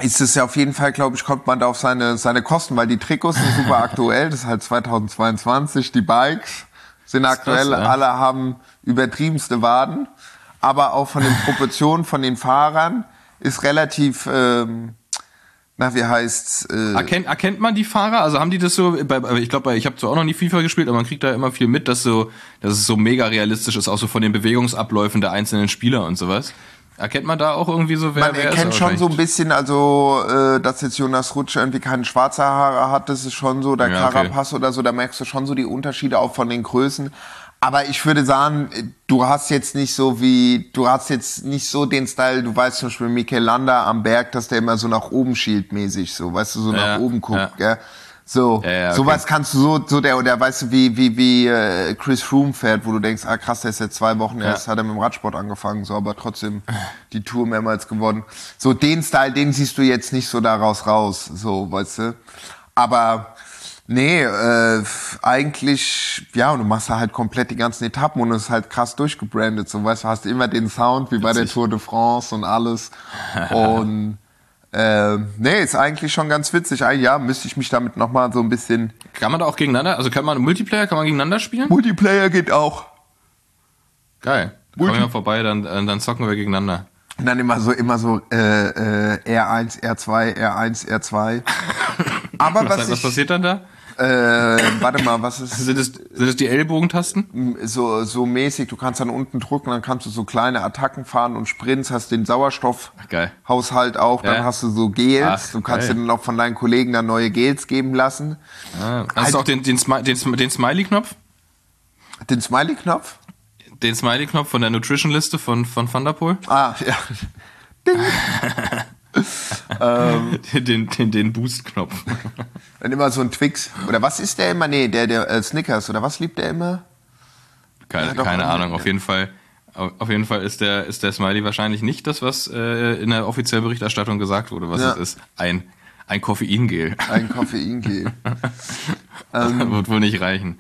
ist es ja auf jeden Fall, glaube ich, kommt man da auf seine Kosten, weil die Trikots sind super aktuell, das ist halt 2022, die Bikes sind aktuell, krass, ja. alle haben übertriebenste Waden, aber auch von den Proportionen von den Fahrern ist relativ, wie heißt's? Erkennt man die Fahrer? Also haben die das so, ich glaube, ich habe zwar auch noch nie FIFA gespielt, aber man kriegt da immer viel mit, dass es so mega realistisch ist, auch so von den Bewegungsabläufen der einzelnen Spieler und sowas. Erkennt man da auch irgendwie so, wer Man erkennt schon so ein bisschen, also dass jetzt Jonas Rutsch irgendwie keine schwarze Haare hat, das ist schon so, der Carapaz oder so, da merkst du schon so die Unterschiede auch von den Größen. Aber ich würde sagen, du hast jetzt nicht so den Style, du weißt zum Beispiel Mikel Landa am Berg, dass der immer so nach oben schielt mäßig, so, weißt du, so nach oben guckt, gell? So, okay. Sowas kannst du der weißt du, wie Chris Froome fährt, wo du denkst, krass, der ist jetzt 2 Wochen erst, hat er mit dem Radsport angefangen, so, aber trotzdem die Tour mehrmals gewonnen. So, den Style, den siehst du jetzt nicht so daraus raus, so, weißt du. Aber, nee, eigentlich, ja, und du machst da halt komplett die ganzen Etappen und es ist halt krass durchgebrandet, so, weißt du, hast immer den Sound, wie bei der Tour de France und alles. Und, ist eigentlich schon ganz witzig. Ja, müsste ich mich damit nochmal so ein bisschen... Kann man da auch gegeneinander, also kann man gegeneinander spielen? Multiplayer geht auch. Geil. Komm ich mal vorbei, dann zocken wir gegeneinander. Und dann immer so R1, R2, R1, R2. Aber was passiert dann da? Warte mal, was ist... Sind es die Ellbogentasten? So mäßig, du kannst dann unten drücken, dann kannst du so kleine Attacken fahren und Sprints, hast den Sauerstoffhaushalt auch, dann hast du so Gels, du kannst dir dann auch von deinen Kollegen dann neue Gels geben lassen. Hast du auch den Smiley-Knopf? Den Smiley-Knopf? Den Smiley-Knopf von der Nutrition-Liste von Van der Poel? Ja. Ding. Den Boost-Knopf. Dann immer so ein Twix. Oder was ist der immer? Nee, der Snickers. Oder was liebt der immer? Keine Ahnung. Auf jeden Fall ist der Smiley wahrscheinlich nicht das, was in der offiziellen Berichterstattung gesagt wurde, was es ist. Ein Koffeingel. Ein Koffeingel. Wird wohl nicht reichen.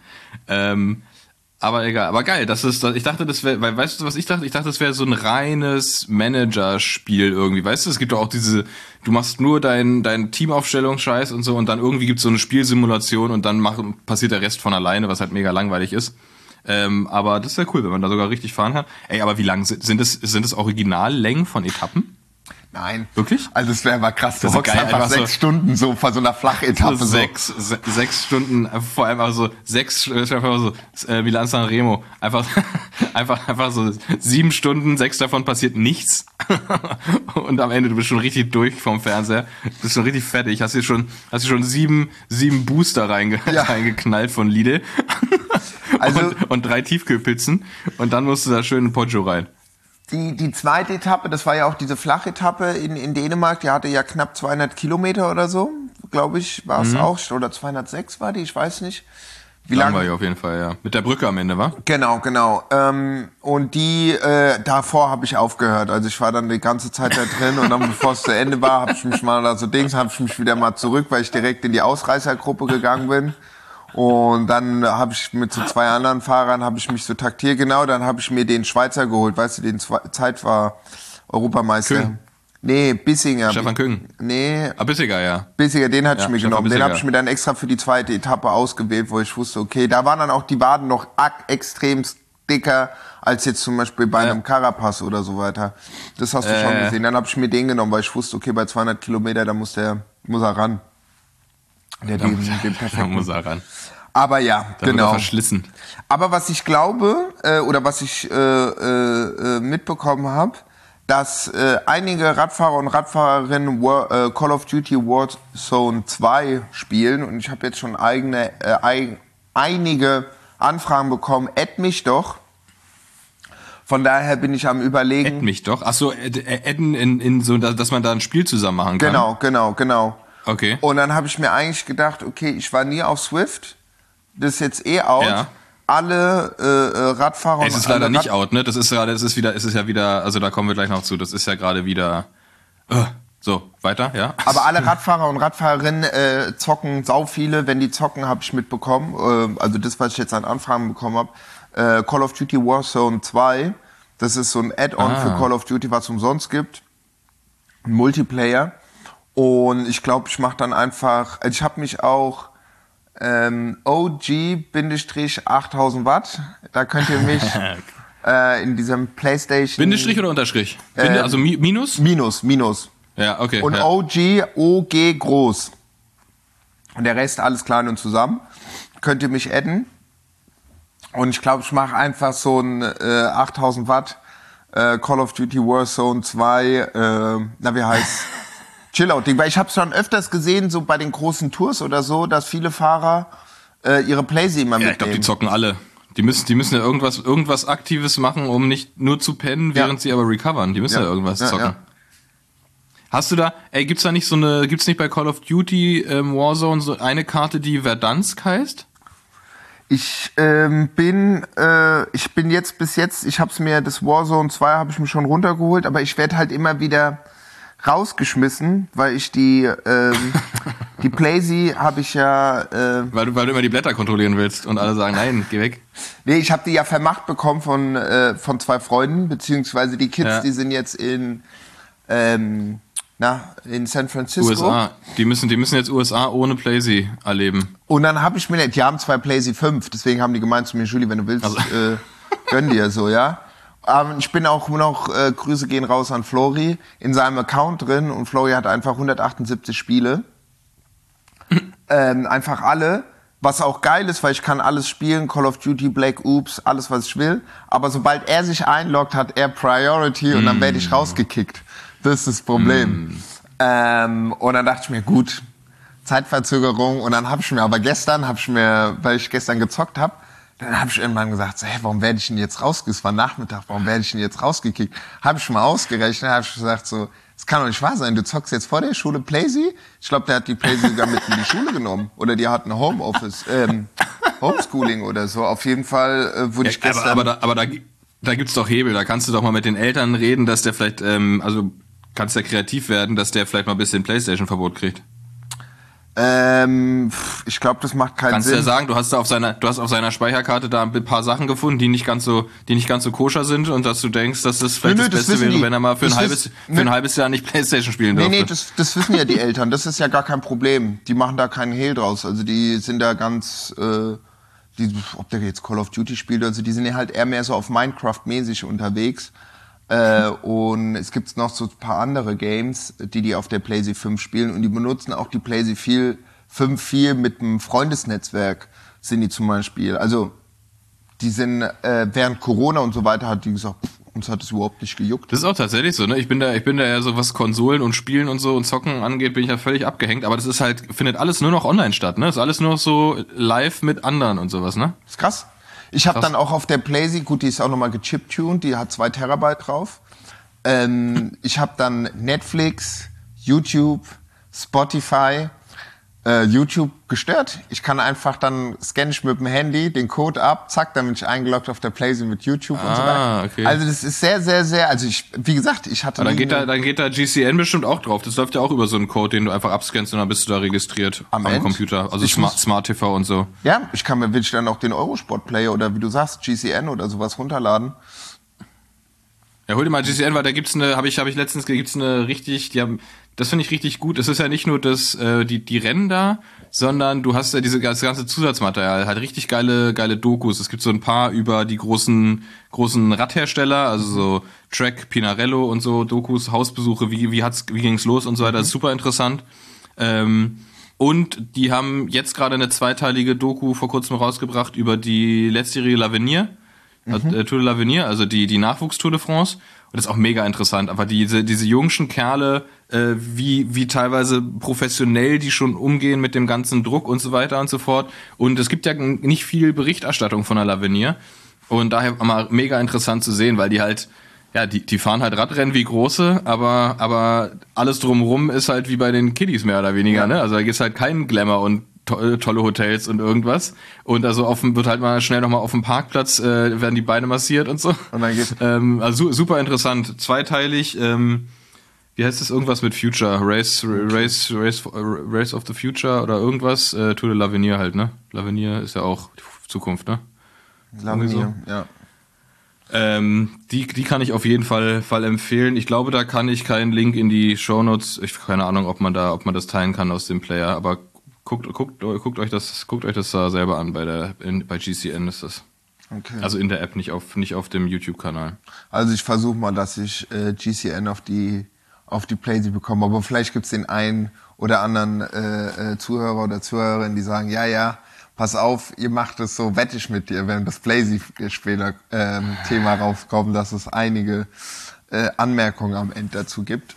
Aber egal, aber geil, ich dachte, das wäre, weil weißt du, was ich dachte? Ich dachte, das wäre so ein reines Managerspiel irgendwie, weißt du, es gibt doch auch du machst nur dein Teamaufstellungsscheiß und so und dann irgendwie gibt's so eine Spielsimulation und dann passiert der Rest von alleine, was halt mega langweilig ist. Aber das wäre cool, wenn man da sogar richtig fahren kann. Ey, aber wie lang sind es Originallängen von Etappen? Nein. Wirklich? Also es wäre mal krass, du hockst geil, einfach 6 Stunden so vor so einer Flachetappe. So 6 Stunden, vor allem also 6, Milan San Remo. Einfach so 7 Stunden, 6 davon passiert nichts. Und am Ende, du bist schon richtig durch vom Fernseher. Du bist schon richtig fertig. Hast dir schon 7 Booster reingeknallt von Lidl. Also, und 3 Tiefkühlpizzen. Und dann musst du da schön in Poggio rein. Die zweite Etappe, das war ja auch diese Flachetappe in Dänemark, die hatte ja knapp 200 Kilometer oder so, glaube ich, war es auch, oder 206 war die, ich weiß nicht. Wie lang war die auf jeden Fall, ja. Mit der Brücke am Ende, wa? Genau. Und die, davor habe ich aufgehört, also ich war dann die ganze Zeit da drin und dann, bevor es zu Ende war, habe ich mich wieder mal zurück, weil ich direkt in die Ausreißergruppe gegangen bin. Und dann habe ich mit so 2 anderen Fahrern mich so taktiert, dann habe ich mir den Schweizer geholt, weißt du, den Zeit war Europameister. Küng. Nee, Bissinger. Stefan Küng. Nee. Bissiger, ja. Bissiger, den hatte ich mir genommen. Den habe ich mir dann extra für die zweite Etappe ausgewählt, wo ich wusste, okay, da waren dann auch die Waden noch extrem dicker als jetzt zum Beispiel bei einem Carapaz oder so weiter. Das hast du schon gesehen. Dann habe ich mir den genommen, weil ich wusste, okay, bei 200 Kilometer, da muss er ran. Der muss er ran. Aber ja, dann genau. Wird er verschlissen. Aber was ich glaube, oder was ich mitbekommen habe, dass einige Radfahrer und Radfahrerinnen Call of Duty Warzone 2 spielen und ich habe jetzt schon einige Anfragen bekommen, add mich doch. Von daher bin ich am Überlegen. Add mich doch? Achso, adden in so, dass man da ein Spiel zusammen machen kann? Genau. Okay. Und dann habe ich mir eigentlich gedacht, okay, ich war nie auf Swift, das ist jetzt out. Ja. Alle Radfahrer... Es ist leider nicht out, ne? Es ist ja wieder, also da kommen wir gleich noch zu, das ist ja gerade wieder... So, weiter, ja? Aber alle Radfahrer und Radfahrerinnen zocken sau viele. Wenn die zocken, habe ich mitbekommen, also das, was ich jetzt an Anfragen bekommen habe, Call of Duty Warzone 2, das ist so ein Add-on für Call of Duty, was es umsonst gibt, ein Multiplayer. Und ich glaube, ich mache dann einfach, also ich habe mich auch OG-8000 Watt, da könnt ihr mich in diesem PlayStation... Bindestrich oder Unterstrich? Also Minus? Minus. Ja, okay. Und ja. OG groß. Und der Rest alles klein und zusammen. Könnt ihr mich adden. Und ich glaube, ich mache einfach so ein 8000 Watt Call of Duty Warzone 2, wie heißt Chillout-Ding. Weil ich habe es schon öfters gesehen, so bei den großen Tours oder so, dass viele Fahrer ihre Playsee immer mitnehmen. Ich glaube, die zocken alle. Die müssen ja irgendwas Aktives machen, um nicht nur zu pennen, während sie aber recovern. Die müssen ja irgendwas zocken. Ja. Hast du da, gibt's nicht bei Call of Duty Warzone so eine Karte, die Verdansk heißt? Ich bin jetzt bis jetzt, das Warzone 2 habe ich mir schon runtergeholt, aber ich werde halt immer wieder rausgeschmissen, weil ich die Playsee habe ich ja... Weil du immer die Blätter kontrollieren willst und alle sagen, nein, geh weg. Nee, ich habe die ja vermacht bekommen von 2 Freunden, beziehungsweise die Kids, die sind jetzt in San Francisco. USA. Die müssen jetzt USA ohne Playsee erleben. Und dann habe ich mir, die haben 2 Playsee 5, deswegen haben die gemeint zu mir, Julie, wenn du willst, gönn dir so, ja. Aber ich bin auch noch, Grüße gehen raus an Flori, in seinem Account drin und Flori hat einfach 178 Spiele. Einfach alle. Was auch geil ist, weil ich kann alles spielen, Call of Duty, Black Ops, alles was ich will. Aber sobald er sich einloggt, hat er Priority und dann werde ich rausgekickt. Das ist das Problem. Und dann dachte ich mir, gut, Zeitverzögerung. Und dann habe ich mir, weil ich gestern gezockt habe, dann habe ich irgendwann gesagt, so, hey, warum werde ich denn jetzt rausgekickt? Es war Nachmittag, warum werde ich denn jetzt rausgekickt? Habe ich mal ausgerechnet, habe ich gesagt, so, das kann doch nicht wahr sein. Du zockst jetzt vor der Schule Playsee? Ich glaube, der hat die Playsee sogar mit in die Schule genommen. Oder die hatten Homeoffice, Homeschooling oder so. Auf jeden Fall wurde ich gestern... Aber da gibt's doch Hebel. Da kannst du doch mal mit den Eltern reden, dass der vielleicht, kannst ja kreativ werden, dass der vielleicht mal ein bisschen PlayStation-Verbot kriegt. Ich glaube, das macht keinen Sinn. Kannst du ja sagen, du hast auf seiner Speicherkarte da ein paar Sachen gefunden, die nicht ganz so koscher sind und dass du denkst, dass das vielleicht das Beste wäre, wenn er mal für ein halbes Jahr nicht PlayStation spielen dürfte. Nee, das wissen ja die Eltern. Das ist ja gar kein Problem. Die machen da keinen Hehl draus. Also die sind da ganz, ob der jetzt Call of Duty spielt, also die sind ja halt eher mehr so auf Minecraft-mäßig unterwegs. Und es gibt noch so ein paar andere Games, die auf der PlayStation 5 spielen und die benutzen auch die PlayStation 5 viel mit dem Freundesnetzwerk, sind die zum Beispiel. Also die sind während Corona und so weiter, hat die gesagt, uns hat es überhaupt nicht gejuckt. Das ist auch tatsächlich so, ne? Ich bin da ja so, was Konsolen und Spielen und so und Zocken angeht, bin ich ja völlig abgehängt, aber das ist halt, findet alles nur noch online statt, ne? Das ist alles nur noch so live mit anderen und sowas, ne? Das ist krass. Ich habe dann auch auf der PlayStation, gut, die ist auch nochmal gechiptuned, die hat 2 Terabyte drauf. Ich habe dann Netflix, YouTube, Spotify, YouTube gestört. Ich kann einfach dann scanne ich mit dem Handy den Code ab, zack, dann bin ich eingeloggt auf der PlayStation mit YouTube und so weiter. Okay. Also das ist sehr, sehr, sehr, also wie gesagt, ich hatte... Aber dann geht da GCN bestimmt auch drauf. Das läuft ja auch über so einen Code, den du einfach abscannst und dann bist du da registriert am Computer. Also Smart TV und so. Ja, will ich dann auch den Eurosport Player oder wie du sagst, GCN oder sowas runterladen. Ja, hol dir mal GCN, weil da gibt's das finde ich richtig gut. Es ist ja nicht nur die Rennen da, sondern du hast ja das ganze Zusatzmaterial, halt richtig geile Dokus. Es gibt so ein paar über die großen Radhersteller, also so Trek, Pinarello und so Dokus, Hausbesuche, wie ging's los und so weiter. Das ist super interessant. Und die haben jetzt gerade eine 2-teilige Doku vor kurzem rausgebracht über die letztjährige L'Avenir. Tour de l'Avenir, also die Nachwuchs-Tour de France. Und das ist auch mega interessant. Aber diese jungschen Kerle, wie teilweise professionell die schon umgehen mit dem ganzen Druck und so weiter und so fort. Und es gibt ja nicht viel Berichterstattung von der l'Avenir. Und daher mal mega interessant zu sehen, weil die halt, ja, die fahren halt Radrennen wie große, aber alles drumrum ist halt wie bei den Kiddies mehr oder weniger, ne? Also da gibt's halt keinen Glamour und tolle Hotels und irgendwas. Und also wird halt mal schnell nochmal auf dem Parkplatz, werden die Beine massiert und so. Und dann geht's. Also super interessant. 2-teilig, wie heißt das? Irgendwas mit Future. Race of the Future oder irgendwas. Tour de l'Avenir halt, ne? L'Avenir ist ja auch die Zukunft, ne? L'Avenir, ja. Die kann ich auf jeden Fall empfehlen. Ich glaube, da kann ich keinen Link in die Shownotes. Keine Ahnung, ob man das teilen kann aus dem Player, aber guckt euch das da selber an bei GCN ist das. Okay. Also in der App, nicht auf dem YouTube-Kanal. Also ich versuche mal, dass ich GCN auf die Playsee bekomme, aber vielleicht gibt's den einen oder anderen Zuhörer oder Zuhörerin, die sagen, ja, pass auf, ihr macht es so, wette ich mit dir, wenn das Playsee-Thema raufkommt, dass es einige Anmerkungen am Ende dazu gibt.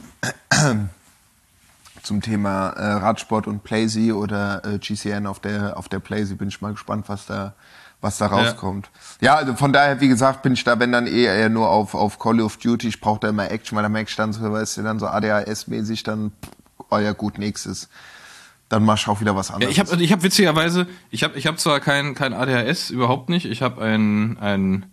Zum Thema Radsport und Playsee oder GCN auf der Playsee, bin ich mal gespannt, was da rauskommt. Ja, also von daher, wie gesagt, bin ich da, wenn dann eher nur auf Call of Duty. Ich brauche da immer Action, weil da merke ich dann so, weißt du, dann so ADHS-mäßig, dann, oh ja gut, nächstes. Dann mach ich auch wieder was anderes. Ja, ich hab witzigerweise, ich hab zwar kein ADHS, überhaupt nicht. Ich habe eher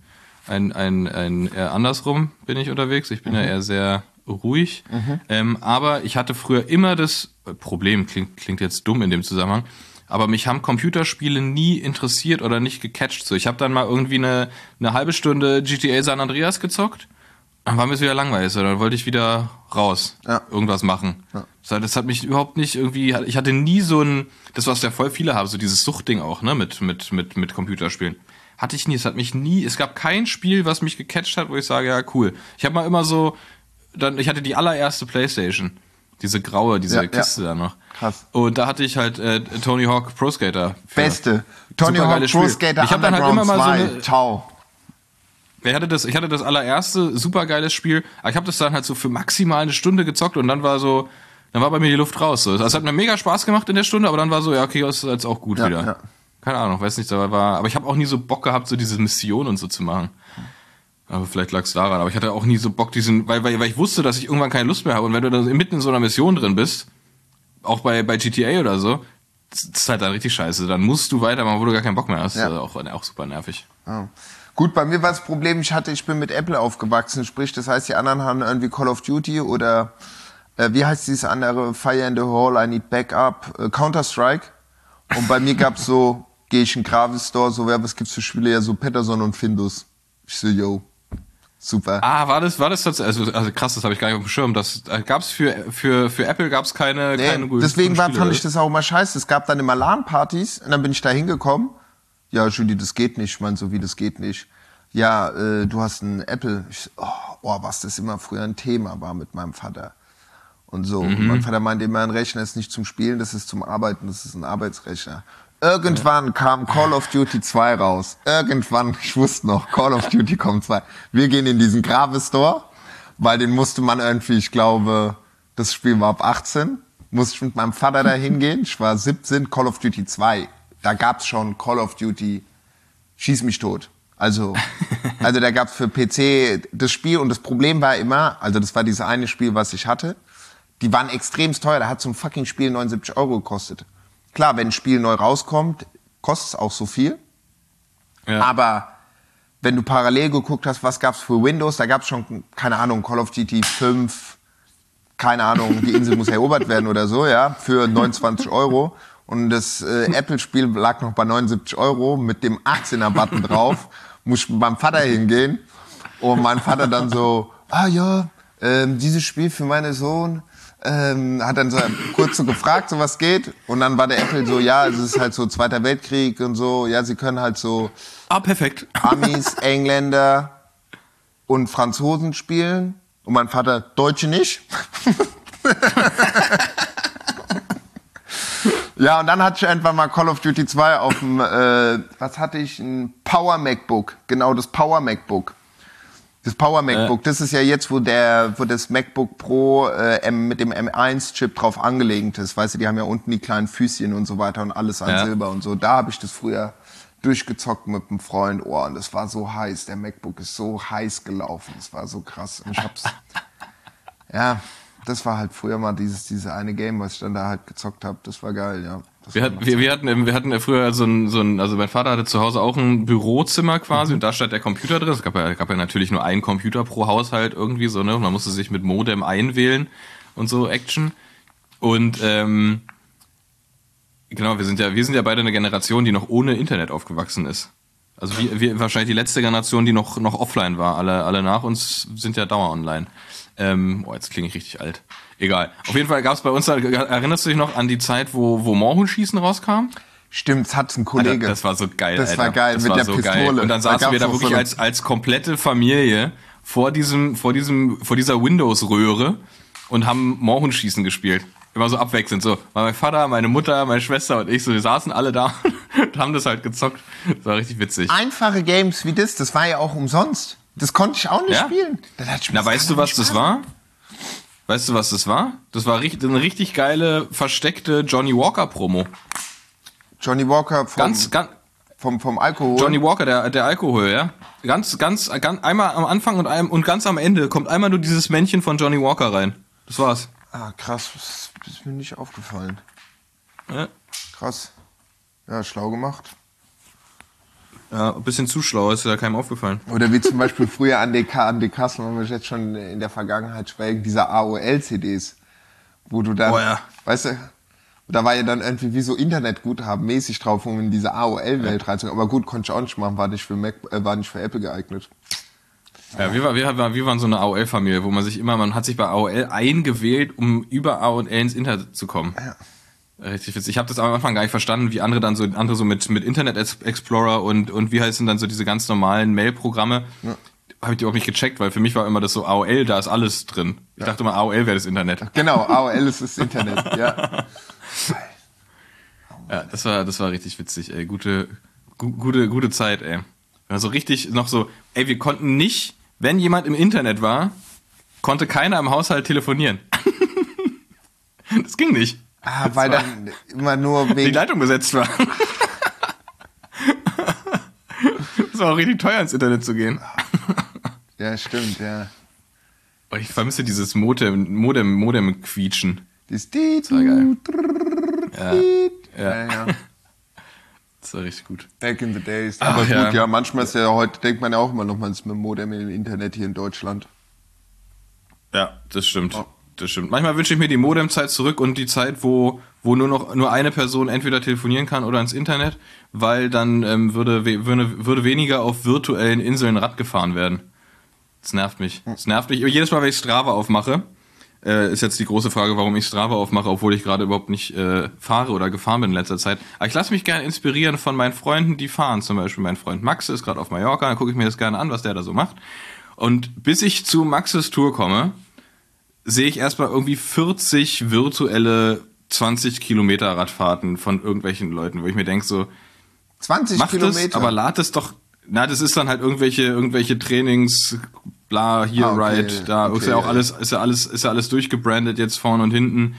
andersrum bin ich unterwegs. Ich bin ja eher sehr ruhig. Aber ich hatte früher immer das Problem, klingt jetzt dumm in dem Zusammenhang, aber mich haben Computerspiele nie interessiert oder nicht gecatcht. So, ich habe dann mal irgendwie eine halbe Stunde GTA San Andreas gezockt, dann war mir wieder langweilig, so, dann wollte ich wieder raus, irgendwas machen. Ja. Das hat mich überhaupt nicht irgendwie, ich hatte nie so das was ja voll viele haben, so dieses Suchtding auch, ne, mit Computerspielen. Hatte ich nie, es gab kein Spiel, was mich gecatcht hat, wo ich sage, ja cool. Ich habe mal immer so, ich hatte die allererste Playstation. Diese graue, Kiste da noch. Krass. Und da hatte ich halt Tony Hawk Pro Skater. Beste. Tony Hawk Pro Skater. Ich habe dann halt immer mal so Ciao. Ich hatte das allererste, super geiles Spiel. Aber ich habe das dann halt so für maximal eine Stunde gezockt und dann war bei mir die Luft raus. So. Das hat mir mega Spaß gemacht in der Stunde, aber dann war so, ja okay, das ist jetzt auch gut wieder. Ja. Keine Ahnung, weiß nicht, aber ich habe auch nie so Bock gehabt, so diese Mission und so zu machen. Aber vielleicht lag es daran. Aber ich hatte auch nie so Bock, weil ich wusste, dass ich irgendwann keine Lust mehr habe. Und wenn du da mitten in so einer Mission drin bist, auch bei GTA oder so, das ist halt dann richtig scheiße. Dann musst du weitermachen, wo du gar keinen Bock mehr hast. Ja. Also auch super nervig. Oh. Gut, bei mir war das Problem, ich bin mit Apple aufgewachsen. Sprich, das heißt, die anderen haben irgendwie Call of Duty oder wie heißt dieses andere? Fire in the Hall, I Need Backup, Counter-Strike. Und bei mir gab's so, gehe ich in den Gravis Store, so, was gibt's für Spiele? Ja, so Peterson und Findus. Ich so, yo. Super. Ah, war das tatsächlich, also krass, das habe ich gar nicht auf dem Schirm. Das gab's für Apple gab's keine guten deswegen fand ich das auch immer scheiße. Es gab dann immer LAN-Partys und dann bin ich da hingekommen. Ja, Julie, das geht nicht. Ich meine, so wie das geht nicht. Ja, du hast ein Apple. Ich so, was das immer früher ein Thema war mit meinem Vater. Und so. Und mein Vater meinte immer, ein Rechner ist nicht zum Spielen, das ist zum Arbeiten, das ist ein Arbeitsrechner. Irgendwann kam Call of Duty 2 raus. Irgendwann, ich wusste noch, Call of Duty kommt 2. Wir gehen in diesen Gravis Store, weil den musste man irgendwie, ich glaube, das Spiel war ab 18, musste ich mit meinem Vater da hingehen. Ich war 17, Call of Duty 2. Da gab's schon Call of Duty Schieß mich tot. Also da gab's für PC das Spiel und das Problem war immer, also das war dieses eine Spiel, was ich hatte, die waren extremst teuer, da hat so ein fucking Spiel 79 € gekostet. Klar, wenn ein Spiel neu rauskommt, kostet es auch so viel. Ja. Aber wenn du parallel geguckt hast, was gab's für Windows, da gab's schon, keine Ahnung, Call of Duty 5, keine Ahnung, die Insel muss erobert werden oder so, ja, für 29 €. Und das Apple-Spiel lag noch bei 79 € mit dem 18er-Button drauf. Muss ich mit meinem Vater hingehen. Und mein Vater dann so, dieses Spiel für meinen Sohn, hat dann so kurz so gefragt, so was geht. Und dann war der Apple so, ja, es ist halt so Zweiter Weltkrieg und so. Ja, sie können halt so perfekt. Amis, Engländer und Franzosen spielen. Und mein Vater, Deutsche nicht. Ja, und dann hatte ich irgendwann mal Call of Duty 2 auf dem, was hatte ich? Ein Power MacBook. Genau, das Power MacBook. Das Power MacBook, das ist ja jetzt, wo das MacBook Pro mit dem M1-Chip drauf angelegt ist. Weißt du, die haben ja unten die kleinen Füßchen und so weiter und alles an Silber und so. Da habe ich das früher durchgezockt mit einem Freund. Oh, und das war so heiß. Der MacBook ist so heiß gelaufen. Das war so krass. Und ich hab's, ja, das war halt früher mal diese eine Game, was ich dann da halt gezockt habe. Das war geil, ja. Wir hatten ja früher also mein Vater hatte zu Hause auch ein Bürozimmer quasi und da stand der Computer drin. Es gab ja natürlich nur einen Computer pro Haushalt irgendwie so, ne? Und man musste sich mit Modem einwählen und so Action. Und genau, wir sind ja beide eine Generation, die noch ohne Internet aufgewachsen ist. Also wir wahrscheinlich die letzte Generation, die noch offline war. Alle nach uns sind ja dauer online. Jetzt klinge ich richtig alt. Egal. Auf jeden Fall gab es bei uns, erinnerst du dich noch an die Zeit, wo Mohrenschießen rauskam? Stimmt, es hat ein Kollege. Alter, das war so geil, Das Alter. war geil, das mit war der so Pistole. Geil. Und dann saßen wir da wirklich als komplette Familie vor dieser Windows-Röhre und haben Mohrenschießen gespielt. Immer so abwechselnd, so. Mein Vater, meine Mutter, meine Schwester und ich, so, wir saßen alle da und haben das halt gezockt. Das war richtig witzig. Einfache Games wie das war ja auch umsonst. Das konnte ich auch nicht spielen. Weißt du, was das war? Weißt du, was das war? Das war eine richtig geile, versteckte Johnny Walker-Promo. Johnny Walker vom Alkohol. Johnny Walker, der Alkohol, ja. Ganz einmal am Anfang und ganz am Ende kommt einmal nur dieses Männchen von Johnny Walker rein. Das war's. Ah, krass. Das ist mir nicht aufgefallen. Ja. Krass. Ja, schlau gemacht. Ja, ein bisschen zu schlau, ist ja keinem aufgefallen. Oder wie zum Beispiel früher an DKs, wenn wir jetzt schon in der Vergangenheit schwelgen, diese AOL-CDs, wo du dann, weißt du, da war ja dann irgendwie wie so Internetguthaben mäßig drauf, um in diese AOL-Welt reinzukommen. Aber gut, konnte ich auch nicht machen, war nicht für Apple geeignet. Ja, wir waren so eine AOL-Familie, wo man hat sich bei AOL eingewählt, um über AOL ins Internet zu kommen. Ja. Richtig witzig. Ich habe das am Anfang gar nicht verstanden, wie andere so mit Internet Explorer und wie heißen dann so diese ganz normalen Mail-Programme. Ja. Habe ich die überhaupt nicht gecheckt, weil für mich war immer das so AOL, da ist alles drin. Ich dachte immer, AOL wäre das Internet. Genau, AOL ist das Internet, ja. Ja, das war richtig witzig, ey. Gute Zeit, ey. Also richtig noch so, ey, wir konnten nicht, wenn jemand im Internet war, konnte keiner im Haushalt telefonieren. Das ging nicht. Weil dann immer nur wegen... Die Leitung besetzt war. Das war auch richtig teuer, ins Internet zu gehen. Ja, stimmt, ja. Oh, ich vermisse dieses Modem-Quietschen. Das war geil. Ja. Das war richtig gut. Back in the days. Aber gut, ja, manchmal ist ja heute, denkt man ja auch immer noch mal mit dem Modem im Internet hier in Deutschland. Ja, das stimmt. Oh. Das stimmt. Manchmal wünsche ich mir die Modemzeit zurück und die Zeit, wo nur eine Person entweder telefonieren kann oder ins Internet, weil dann würde weniger auf virtuellen Inseln Rad gefahren werden. Das nervt mich. Jedes Mal, wenn ich Strava aufmache, ist jetzt die große Frage, warum ich Strava aufmache, obwohl ich gerade überhaupt nicht fahre oder gefahren bin in letzter Zeit. Aber ich lasse mich gerne inspirieren von meinen Freunden, die fahren. Zum Beispiel mein Freund Max ist gerade auf Mallorca, dann gucke ich mir das gerne an, was der da so macht. Und bis ich zu Maxes Tour komme, sehe ich erstmal irgendwie 40 virtuelle 20 Kilometer Radfahrten von irgendwelchen Leuten, wo ich mir denke so, 20 mach Kilometer? Das, aber lad es doch, das ist dann halt irgendwelche Trainings, bla, hier, Ride, da, ist ja auch alles durchgebrandet jetzt vorne und hinten,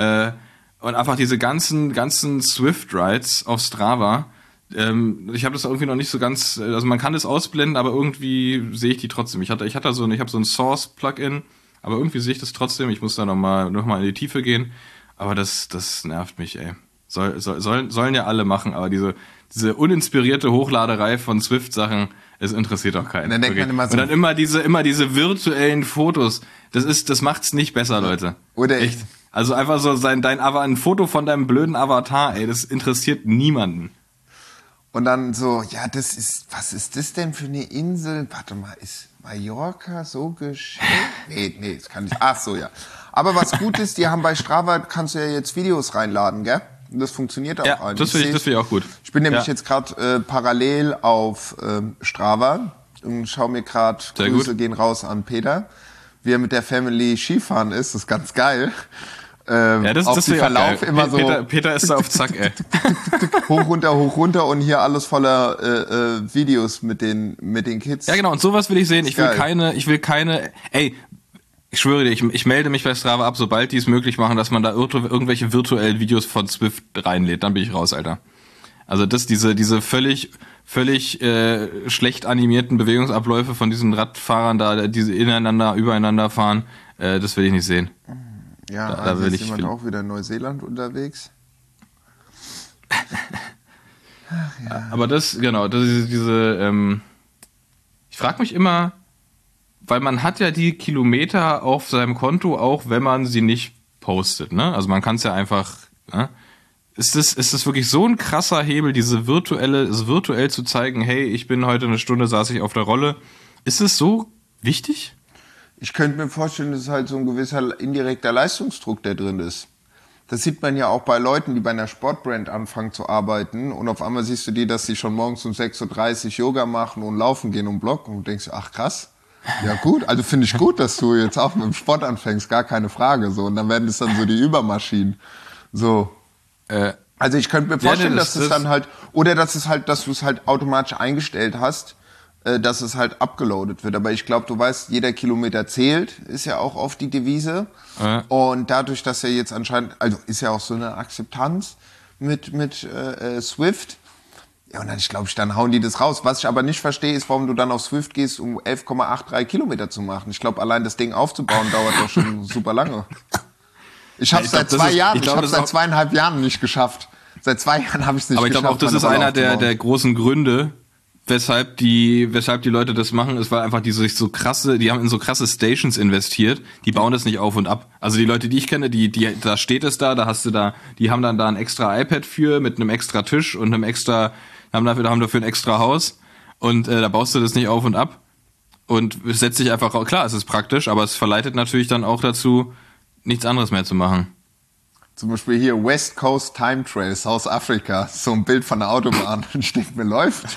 und einfach diese ganzen Swift-Rides auf Strava, ich habe das irgendwie noch nicht so ganz, also man kann das ausblenden, aber irgendwie sehe ich die trotzdem. Ich habe so ein Source-Plugin, aber irgendwie sehe ich das trotzdem. Ich muss da noch mal in die Tiefe gehen. Aber das nervt mich, ey. Sollen ja alle machen, aber diese uninspirierte Hochladerei von Swift-Sachen, es interessiert auch keinen. Und dann denkt man immer so. Und dann immer diese virtuellen Fotos. Das macht's nicht besser, Leute. Oder echt. Also einfach so ein Foto von deinem blöden Avatar, ey, das interessiert niemanden. Und dann so, ja, was ist das denn für eine Insel? Warte mal, ist Mallorca so geschehen? Nee, das kann nicht. Ach so, ja. Aber was gut ist, die haben bei Strava, kannst du ja jetzt Videos reinladen, gell? Und das funktioniert auch. Ja, das finde ich auch gut. Ich bin nämlich jetzt gerade parallel auf Strava und schaue mir gerade, Grüße gehen raus an Peter, wie er mit der Family Skifahren ist. Das ist ganz geil. Das auf den Verlauf geil. immer so. Peter ist da auf Zack, ey. Hoch, runter und hier alles voller Videos mit den Kids. Ja, genau, und sowas will ich sehen. Ich will keine, ey, ich schwöre dir, ich melde mich bei Strava ab, sobald die es möglich machen, dass man da irgendwelche virtuellen Videos von Swift reinlädt, dann bin ich raus, Alter. Also diese völlig schlecht animierten Bewegungsabläufe von diesen Radfahrern da, diese übereinander fahren, das will ich nicht sehen. Ja, da will ist jemand auch wieder in Neuseeland unterwegs. Ach, ja. Aber das ist diese, ich frage mich immer, weil man hat ja die Kilometer auf seinem Konto, auch wenn man sie nicht postet, ne? Also man kann es ja einfach, ne? ist das wirklich so ein krasser Hebel, virtuell zu zeigen, hey, ich bin heute eine Stunde, saß ich auf der Rolle. Ist es so wichtig? Ich könnte mir vorstellen, dass es halt so ein gewisser indirekter Leistungsdruck, der drin ist. Das sieht man ja auch bei Leuten, die bei einer Sportbrand anfangen zu arbeiten und auf einmal siehst du die, dass die schon morgens um 6.30 Uhr Yoga machen und laufen gehen und blocken und denkst, ach krass, ja gut, also finde ich gut, dass du jetzt auch mit dem Sport anfängst, gar keine Frage. So. Und dann werden es dann so die Übermaschinen. So. Also ich könnte mir vorstellen, dass es dann halt, oder dass du es halt automatisch eingestellt hast, dass es halt abgeloadet wird. Aber ich glaube, du weißt, jeder Kilometer zählt, ist ja auch oft die Devise. Und dadurch, dass ja jetzt anscheinend, also ist ja auch so eine Akzeptanz mit Swift. Ja, und dann, dann hauen die das raus. Was ich aber nicht verstehe, ist, warum du dann auf Swift gehst, um 11,83 Kilometer zu machen. Ich glaube, allein das Ding aufzubauen dauert doch schon super lange. Ich habe es seit 2 Jahren, ich habe es seit 2,5 Jahren nicht geschafft. Seit 2 Jahren habe ich es nicht geschafft. Aber ich glaube auch, das ist einer der großen Gründe, weshalb die Leute das machen, ist, weil einfach die haben in so krasse Stations investiert, die bauen das nicht auf und ab. Also die Leute, die ich kenne, da steht es da hast du da, die haben dann da ein extra iPad für, mit einem extra Tisch und haben dafür ein extra Haus und da baust du das nicht auf und ab und es setzt sich einfach, klar, es ist praktisch, aber es verleitet natürlich dann auch dazu, nichts anderes mehr zu machen. Zum Beispiel hier West Coast Time Trail, South Africa. So ein Bild von der Autobahn. Ich denke, mir läuft.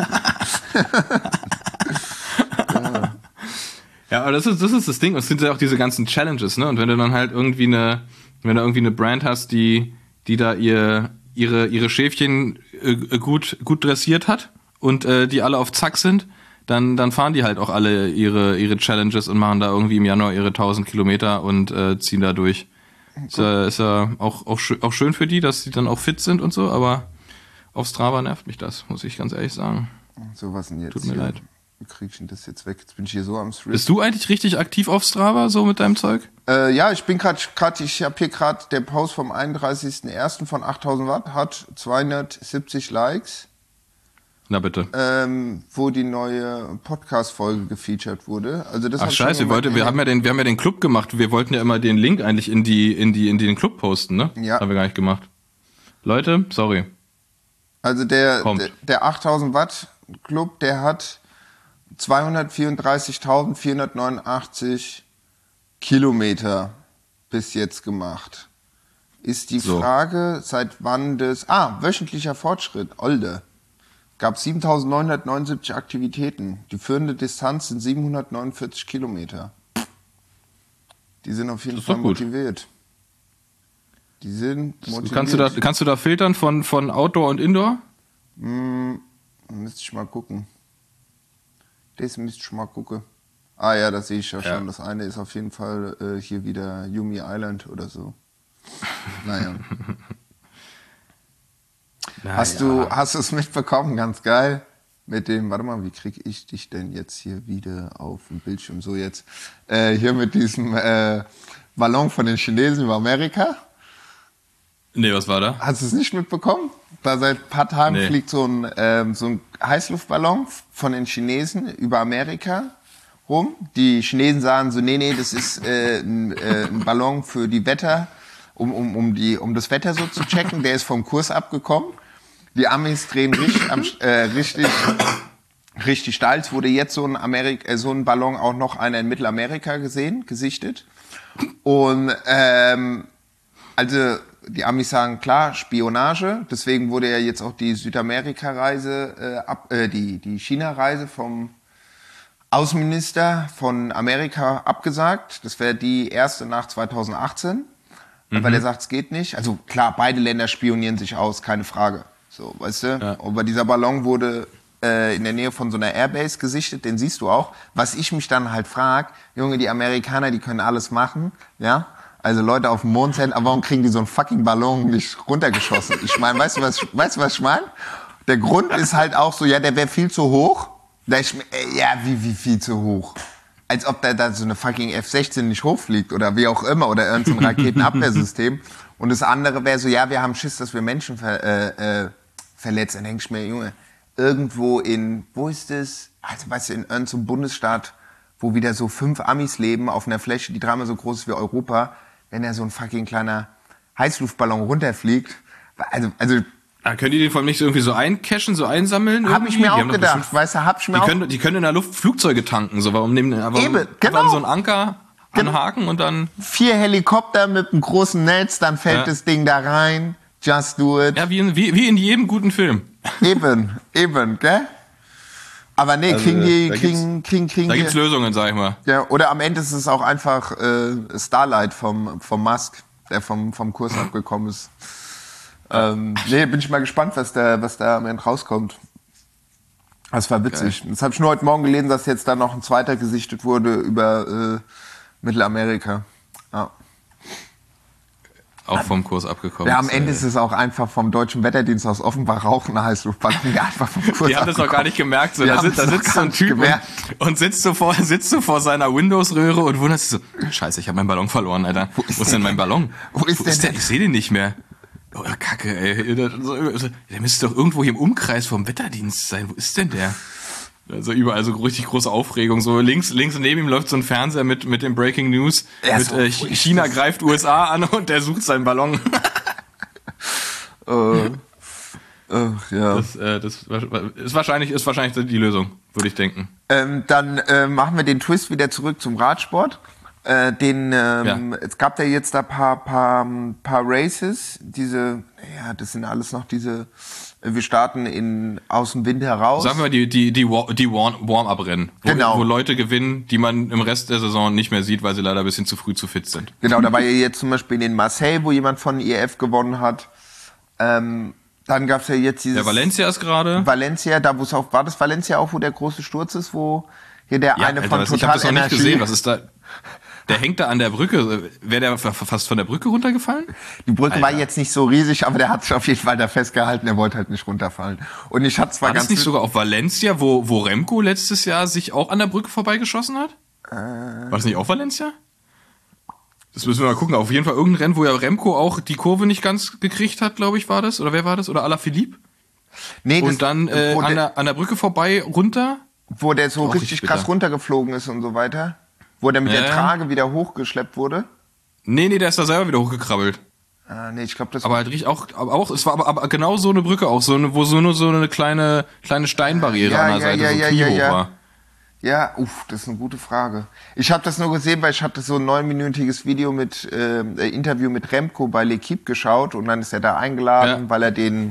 Ja, aber das ist das Ding. Und es sind ja auch diese ganzen Challenges, ne? Und wenn du dann halt irgendwie eine Brand hast, die da ihre Schäfchen gut dressiert hat und die alle auf Zack sind, dann fahren die halt auch alle ihre Challenges und machen da irgendwie im Januar ihre 1000 Kilometer und ziehen da durch. Ist ja auch schön für die, dass die dann auch fit sind und so, aber auf Strava nervt mich das, muss ich ganz ehrlich sagen. So, was denn jetzt? Tut mir leid. Wie krieg ich denn das jetzt weg? Jetzt bin ich hier so am Strip. Bist du eigentlich richtig aktiv auf Strava, so mit deinem Zeug? Ja, ich bin ich habe hier gerade der Post vom 31.01. von 8000 Watt, hat 270 Likes. Na bitte. Wo die neue Podcast-Folge gefeatured wurde. Also das Ach scheiße, wir haben ja den Club gemacht. Wir wollten ja immer den Link eigentlich in den Club posten, ne? Ja. Haben wir gar nicht gemacht. Leute, sorry. Also der 8000 Watt Club, der hat 234.489 Kilometer bis jetzt gemacht. Ist die Frage, seit wann wöchentlicher Fortschritt, Olde. Gab 7.979 Aktivitäten. Die führende Distanz sind 749 Kilometer. Die sind auf jeden Fall motiviert. Die sind motiviert. Kannst du da filtern von Outdoor und Indoor? Müsste ich mal gucken. Ah ja, das sehe ich ja schon. Das eine ist auf jeden Fall hier wieder Yumi Island oder so. Naja. Hast du es mitbekommen? Ganz geil. Mit dem, warte mal, wie kriege ich dich denn jetzt hier wieder auf dem Bildschirm? So jetzt. Hier mit diesem Ballon von den Chinesen über Amerika. Nee, was war da? Hast du es nicht mitbekommen? Da seit ein paar Tagen fliegt so ein Heißluftballon von den Chinesen über Amerika rum. Die Chinesen sagen so, nee, das ist ein Ballon für die Wetter, um das Wetter so zu checken. Der ist vom Kurs abgekommen. Die Amis drehen richtig steil. Es wurde jetzt so ein Ballon auch noch einer in Mittelamerika gesichtet. Und also die Amis sagen, klar, Spionage. Deswegen wurde ja jetzt auch die Südamerika-Reise, die China-Reise vom Außenminister von Amerika abgesagt. Das wäre die erste nach 2018. Weil der sagt, es geht nicht. Also klar, beide Länder spionieren sich aus, keine Frage. So, weißt du? Ja. Aber dieser Ballon wurde in der Nähe von so einer Airbase gesichtet, den siehst du auch. Was ich mich dann halt frage, Junge, die Amerikaner, die können alles machen, ja? Also Leute auf dem Mond sind, aber warum kriegen die so einen fucking Ballon nicht runtergeschossen? Ich meine, weißt du, was ich meine? Der Grund ist halt auch so, ja, der wäre viel zu hoch. Wie viel zu hoch? Als ob da so eine fucking F-16 nicht hochfliegt oder wie auch immer oder irgendein Raketenabwehrsystem. Und das andere wäre so, ja, wir haben Schiss, dass wir Menschen verletzen. Dann denke ich mir, Junge, irgendwo wo ist das? Also weißt du, in irgendeinem Bundesstaat, wo wieder so 5 Amis leben auf einer Fläche, die 3-mal so groß ist wie Europa, wenn da so ein fucking kleiner Heißluftballon runterfliegt. Also können die den vor allem nicht so irgendwie so eincashen, so einsammeln? Habe ich mir auch gedacht, weißt du, die können in der Luft Flugzeuge tanken, so, warum nehmen genau. so einen Anker anhaken und dann 4 Helikopter mit einem großen Netz, dann fällt das Ding da rein, just do it. Ja, wie in jedem guten Film. Eben, gell? Aber nee, kriegen da gibt's Lösungen, sag ich mal. Ja, oder am Ende ist es auch einfach Starlight vom Musk, der vom Kurs abgekommen ist. Nee, bin ich mal gespannt, was da am Ende rauskommt. Das war witzig. Geil. Das habe ich nur heute Morgen gelesen, dass jetzt da noch ein zweiter gesichtet wurde über Mittelamerika. Ja. Auch vom Kurs abgekommen. Ja, am Ende ist es auch einfach vom Deutschen Wetterdienst aus Offenbach rauchen Heißluftballon, die einfach vom Kurs Die haben das noch gar nicht gemerkt. So. Da sitzt so ein Typ und sitzt so vor seiner Windows-Röhre und wundert sich so, Scheiße, ich habe meinen Ballon verloren, Alter. Wo ist denn mein Ballon? Wo ist der? Ich sehe den nicht mehr. Oh, Kacke, ey. Der müsste doch irgendwo hier im Umkreis vom Wetterdienst sein. Wo ist denn der? Also überall so richtig große Aufregung. So links neben ihm läuft so ein Fernseher mit den Breaking News. China greift USA an und der sucht seinen Ballon. Ja. Das ist wahrscheinlich die Lösung, würde ich denken. Dann machen wir den Twist wieder zurück zum Radsport. Es gab ja jetzt da paar Races, das sind alles noch wir starten aus dem Wind heraus. Sagen wir die Warm-Up-Rennen, wo Leute gewinnen, die man im Rest der Saison nicht mehr sieht, weil sie leider ein bisschen zu früh zu fit sind. Genau, da war ja jetzt zum Beispiel in Marseille, wo jemand von IF gewonnen hat. Dann gab es ja jetzt Der Valencia ist gerade. Valencia, war das Valencia auch, wo der große Sturz ist, wo hier der eine von Total Energy... Ich habe das noch nicht gesehen, was ist da... Der hängt da an der Brücke. Wäre der fast von der Brücke runtergefallen? Die Brücke war jetzt nicht so riesig, aber der hat sich auf jeden Fall da festgehalten. Er wollte halt nicht runterfallen. Und ich hatte zwar war das nicht sogar auf Valencia, wo Remco letztes Jahr sich auch an der Brücke vorbeigeschossen hat? War das nicht auch Valencia? Das müssen wir mal gucken. Auf jeden Fall irgendein Rennen, wo ja Remco auch die Kurve nicht ganz gekriegt hat, glaube ich, war das. Oder wer war das? Oder Alaphilippe? Nee, und dann an der Brücke vorbei runter. Wo der so richtig krass runtergeflogen ist und so weiter. Wo der mit der Trage wieder hochgeschleppt wurde? Nee, der ist da selber wieder hochgekrabbelt. Nee, ich glaube, das aber halt richtig auch, es war aber genau so eine Brücke auch, wo nur so eine kleine Steinbarriere an der Seite hoch war. Ja, das ist eine gute Frage. Ich habe das nur gesehen, weil ich hatte so ein 9-minütiges Video mit Interview mit Remco bei L'Equipe geschaut und dann ist er da eingeladen, weil er den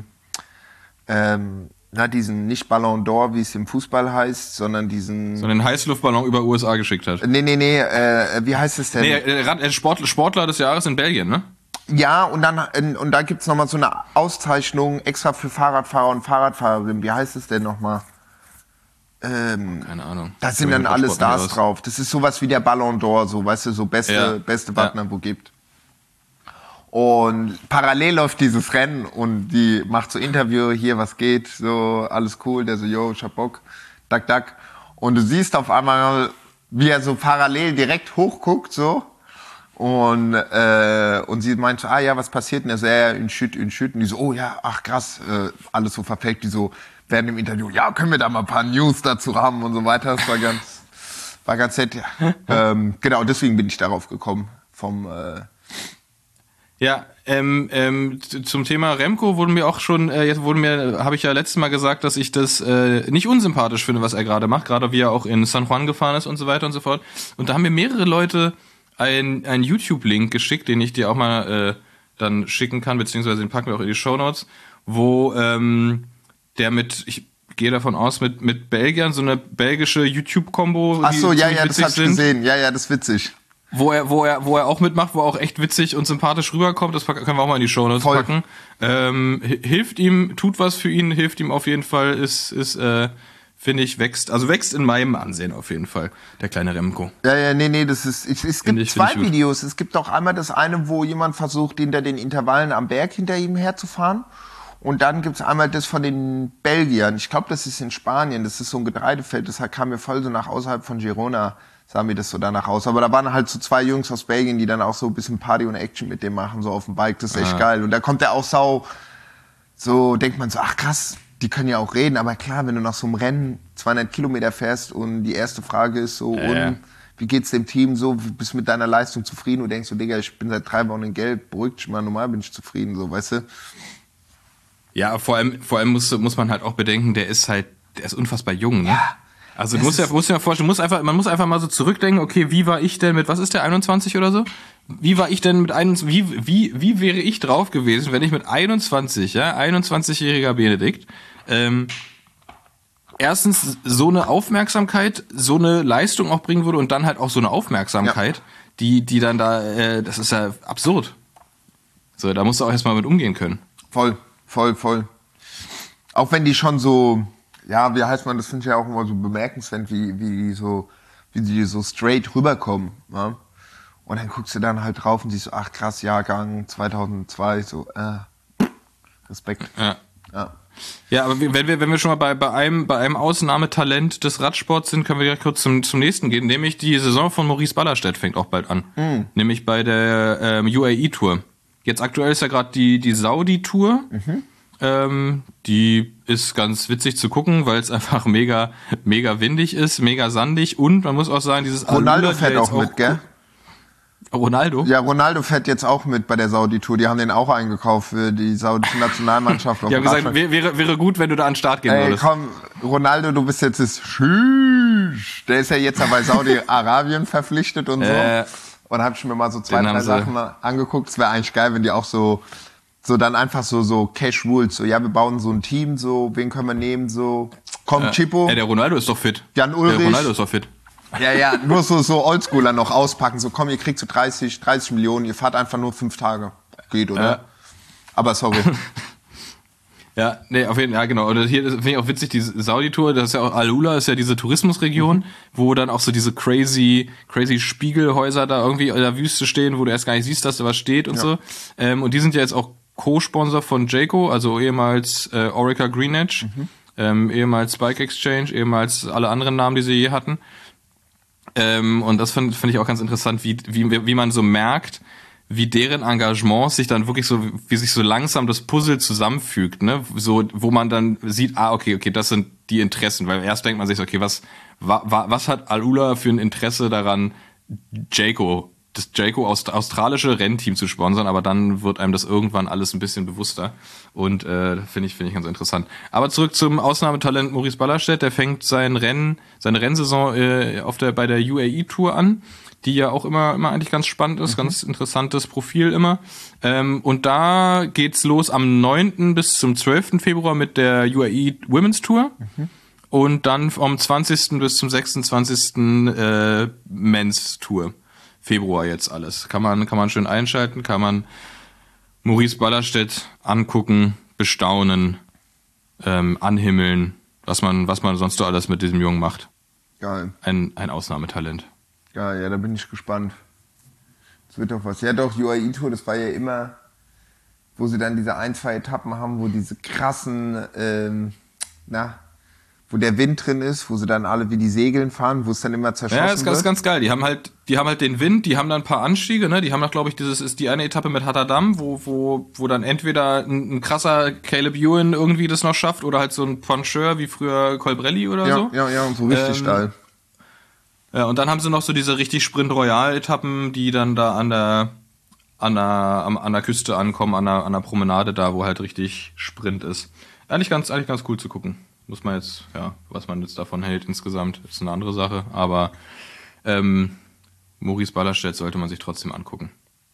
diesen nicht Ballon d'Or, wie es im Fußball heißt, sondern diesen... So einen Heißluftballon über USA geschickt hat. Nee, wie heißt es denn? Sportler des Jahres in Belgien, ne? Ja, und da gibt's nochmal so eine Auszeichnung extra für Fahrradfahrer und Fahrradfahrerinnen. Wie heißt es denn nochmal? Keine Ahnung. Da sind dann alle Stars drauf. Das ist sowas wie der Ballon d'Or, so, weißt du, so beste Partner, wo gibt. Und parallel läuft dieses Rennen und die macht so Interview, hier, was geht, so, alles cool, der so, yo, ich hab Bock, dack. Und du siehst auf einmal, wie er so parallel direkt hochguckt, so, und sie meint so, was passiert? Und er so, in Schütt. Und die so, oh ja, ach krass, alles so verfällt, die so, während dem Interview, ja, können wir da mal ein paar News dazu haben und so weiter, das war ganz nett, ja. Genau, deswegen bin ich darauf gekommen, zum Thema Remco wurde mir auch schon, habe ich ja letztes Mal gesagt, dass ich das nicht unsympathisch finde, was er gerade macht, gerade wie er auch in San Juan gefahren ist und so weiter und so fort. Und da haben mir mehrere Leute einen YouTube-Link geschickt, den ich dir auch mal dann schicken kann, beziehungsweise den packen wir auch in die Shownotes, wo der ich gehe davon aus, mit Belgiern, so eine belgische YouTube-Kombo. Ach so, das hab ich gesehen. Ja, das ist witzig. Wo er auch mitmacht, wo er auch echt witzig und sympathisch rüberkommt, das können wir auch mal in die Shownotes packen. Hilft ihm, tut was für ihn, hilft ihm auf jeden Fall, ist finde ich, wächst in meinem Ansehen auf jeden Fall, der kleine Remco. Es gibt zwei Videos. Es gibt auch einmal das eine, wo jemand versucht, hinter den Intervallen am Berg hinter ihm herzufahren. Und dann gibt's einmal das von den Belgiern. Ich glaube, das ist in Spanien. Das ist so ein Getreidefeld. Das kam mir voll so nach außerhalb von Girona. Sah mir das so danach aus. Aber da waren halt so zwei Jungs aus Belgien, die dann auch so ein bisschen Party und Action mit dem machen, so auf dem Bike. Das ist echt geil. Und da kommt der auch so denkt man so, ach krass, die können ja auch reden. Aber klar, wenn du nach so einem Rennen 200 Kilometer fährst und die erste Frage ist so, und wie geht's dem Team so? Bist du mit deiner Leistung zufrieden? Du denkst so, Digga, ich bin seit 3 Wochen in Gelb, beruhigt dich mal, normal bin ich zufrieden, so, weißt du? Ja, vor allem muss man halt auch bedenken, der ist unfassbar jung, ne? Ja. Also du musst dir mal vorstellen, man muss einfach mal so zurückdenken, okay, wie war ich denn mit, was ist der, 21 oder so? Wie war ich denn mit 21, wie wäre ich drauf gewesen, wenn ich mit 21, 21-jähriger Benedikt, erstens so eine Aufmerksamkeit, so eine Leistung auch bringen würde und dann halt auch so eine Aufmerksamkeit, die dann da, das ist ja absurd. So, da musst du auch erstmal mit umgehen können. Voll. Auch wenn die schon so, ja, wie heißt man, das finde ich ja auch immer so bemerkenswert, wie die so straight rüberkommen, ja? Und dann guckst du dann halt drauf und siehst so, ach krass, Jahrgang 2002, so, Respekt. Ja, aber wenn wir schon mal bei einem Ausnahmetalent des Radsports sind, können wir direkt kurz zum nächsten gehen, nämlich die Saison von Maurice Ballerstedt fängt auch bald an. Nämlich bei der UAE-Tour. Jetzt aktuell ist ja gerade die Saudi-Tour. Die ist ganz witzig zu gucken, weil es einfach mega windig ist, mega sandig und man muss auch sagen, dieses Ronaldo fährt auch mit, gell? Ronaldo? Ja, Ronaldo fährt jetzt auch mit bei der Saudi-Tour. Die haben den auch eingekauft für die saudische Nationalmannschaft. Die haben gesagt, wäre gut, wenn du da an den Start gehen würdest. Komm, Ronaldo, du bist jetzt das Schüsch. Der ist ja jetzt bei Saudi-Arabien verpflichtet und so. Und hab ich mir mal so 2-3 Sachen angeguckt. Es wäre eigentlich geil, wenn die auch so dann einfach so Cash Rules. So, ja, wir bauen so ein Team, so, wen können wir nehmen, so. Komm, Chippo. Der Ronaldo ist doch fit. Jan Ulrich. Der Ronaldo ist doch fit. Ja, nur so Oldschooler noch auspacken. So, komm, ihr kriegt so 30 Millionen, ihr fahrt einfach nur 5 Tage. Geht, oder? Ja. Aber sorry. Ja, nee, auf jeden Fall, ja, genau. Und hier finde ich auch witzig, die Saudi-Tour, das ist ja auch Al-Ula, ist ja diese Tourismusregion, wo dann auch so diese crazy Spiegelhäuser da irgendwie in der Wüste stehen, wo du erst gar nicht siehst, dass da was steht und so. Und die sind ja jetzt auch Co-Sponsor von Jayco, also ehemals Orica Green Edge, ehemals Spike Exchange, ehemals alle anderen Namen, die sie je hatten. Und das finde ich auch ganz interessant, wie man so merkt, wie deren Engagement sich dann wirklich so, wie sich so langsam das Puzzle zusammenfügt, ne? So, wo man dann sieht, okay, das sind die Interessen, weil erst denkt man sich, okay, was hat Al-Ula für ein Interesse daran, das Jayco australische Rennteam zu sponsern, aber dann wird einem das irgendwann alles ein bisschen bewusster und finde ich ganz interessant. Aber zurück zum Ausnahmetalent Maurice Ballerstedt, der fängt seine Rennsaison bei der UAE Tour an, die ja auch immer eigentlich ganz spannend ist, ganz interessantes Profil immer. Und da geht's los am 9. bis zum 12. Februar mit der UAE Women's Tour. Und dann vom 20. bis zum 26. Men's Tour. Februar jetzt alles. Kann man schön einschalten, kann man Maurice Ballerstedt angucken, bestaunen, anhimmeln, was man sonst so alles mit diesem Jungen macht. Geil. Ein Ausnahmetalent. Ja, da bin ich gespannt. Das wird doch was. Ja doch, UAE Tour, das war ja immer, wo sie dann diese 1-2 Etappen haben, wo diese krassen, wo der Wind drin ist, wo sie dann alle wie die Segeln fahren, wo es dann immer zerschossen wird. Ja, das ist ganz geil. Die haben halt den Wind, die haben dann ein paar Anstiege, ne? Die haben noch, glaube ich, ist die eine Etappe mit Hatterdam, wo dann entweder ein krasser Caleb Ewan irgendwie das noch schafft oder halt so ein Poncheur wie früher Colbrelli oder so. Ja, und so richtig steil. Ja, und dann haben sie noch so diese richtig Sprint-Royal-Etappen, die dann da an der Küste ankommen, an der Promenade da, wo halt richtig Sprint ist. Eigentlich ganz cool zu gucken. Muss man jetzt, was man jetzt davon hält insgesamt, ist eine andere Sache. Aber Maurice Ballerstedt sollte man sich trotzdem angucken.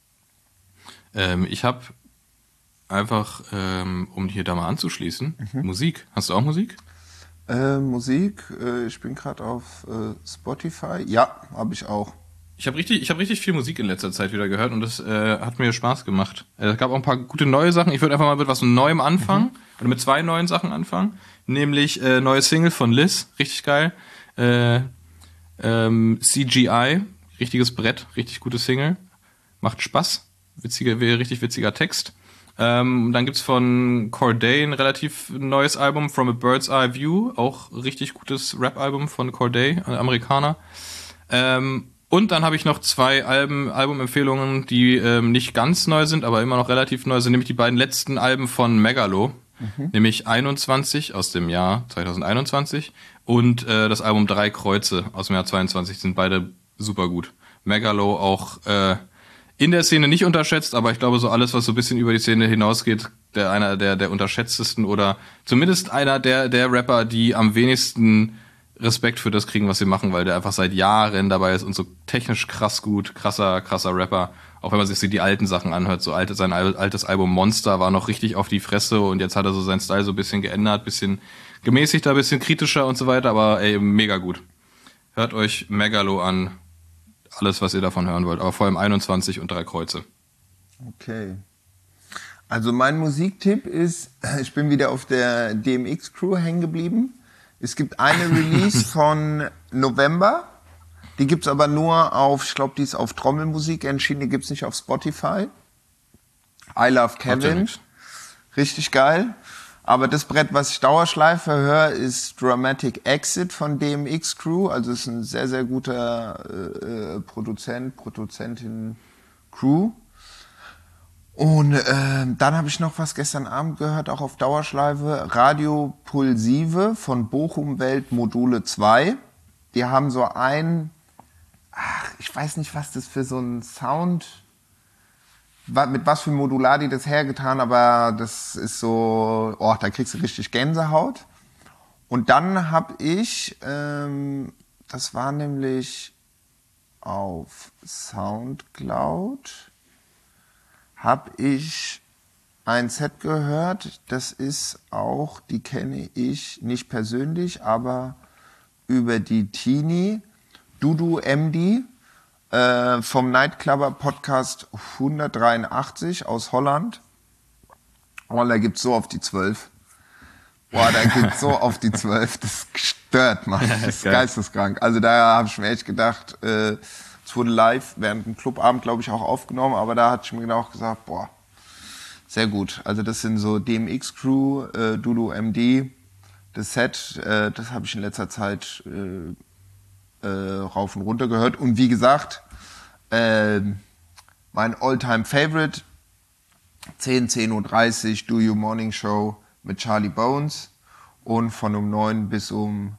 Ich habe einfach, um hier da mal anzuschließen, Musik. Hast du auch Musik? Musik, ich bin gerade auf Spotify. Ja, habe ich auch. Ich habe richtig viel Musik in letzter Zeit wieder gehört und das hat mir Spaß gemacht. Es gab auch ein paar gute neue Sachen. Ich würde einfach mal mit was Neuem anfangen, oder mit 2 neuen Sachen anfangen. Nämlich neue Single von Liz, richtig geil. CGI, richtiges Brett, richtig gute Single. Macht Spaß, richtig witziger Text. Dann gibt's von Corday ein relativ neues Album, From a Bird's Eye View, auch richtig gutes Rap-Album von Corday, ein Amerikaner. Und dann habe ich noch 2 Albumempfehlungen, die nicht ganz neu sind, aber immer noch relativ neu sind, nämlich die beiden letzten Alben von Megalo, nämlich 21 aus dem Jahr 2021 und das Album 3 Kreuze aus dem Jahr 22, sind beide super gut. Megalo auch in der Szene nicht unterschätzt, aber ich glaube, so alles, was so ein bisschen über die Szene hinausgeht, einer der unterschätztesten oder zumindest einer der Rapper, die am wenigsten Respekt für das kriegen, was sie machen, weil der einfach seit Jahren dabei ist und so technisch krass gut, krasser Rapper. Auch wenn man sich so die alten Sachen anhört, sein altes Album Monster war noch richtig auf die Fresse und jetzt hat er so seinen Style so ein bisschen geändert, bisschen gemäßigter, bisschen kritischer und so weiter, aber ey, mega gut. Hört euch Megalo an, alles, was ihr davon hören wollt, aber vor allem 21 und 3 Kreuze. Okay. Also mein Musiktipp ist, ich bin wieder auf der DMX-Crew hängen geblieben. Es gibt eine Release von November, die gibt's aber nur auf, ich glaube, die ist auf Trommelmusik entschieden, die gibt's nicht auf Spotify. I Love Kevin, richtig geil. Aber das Brett, was ich Dauerschleife höre, ist Dramatic Exit von DMX Crew. Also ist ein sehr, sehr guter Produzentin Crew. Und dann habe ich noch was gestern Abend gehört, auch auf Dauerschleife. Radio Pulsive von Bochum Welt Module 2. Die haben so ich weiß nicht, was das für so ein Sound, mit was für Modular die das hergetan, aber das ist so, da kriegst du richtig Gänsehaut. Und dann habe ich, das war nämlich auf Soundcloud, habe ich ein Set gehört, das ist auch, die kenne ich nicht persönlich, aber über die Teenie, Dudu MD, vom Nightclubber Podcast 183 aus Holland. Oh, da gibt's so auf die 12. Da gibt's so auf die 12. Das stört, Mann. Das ist geisteskrank. Also da habe ich mir echt gedacht, es wurde live während dem Clubabend, glaube ich, auch aufgenommen, aber da hatte ich mir auch gesagt, sehr gut. Also das sind so DMX Crew, Dudu MD, das Set, das habe ich in letzter Zeit rauf und runter gehört. Und wie gesagt, mein All-Time Favorite, 10:30 Uhr, Do You Morning Show mit Charlie Bones und von um 9 bis um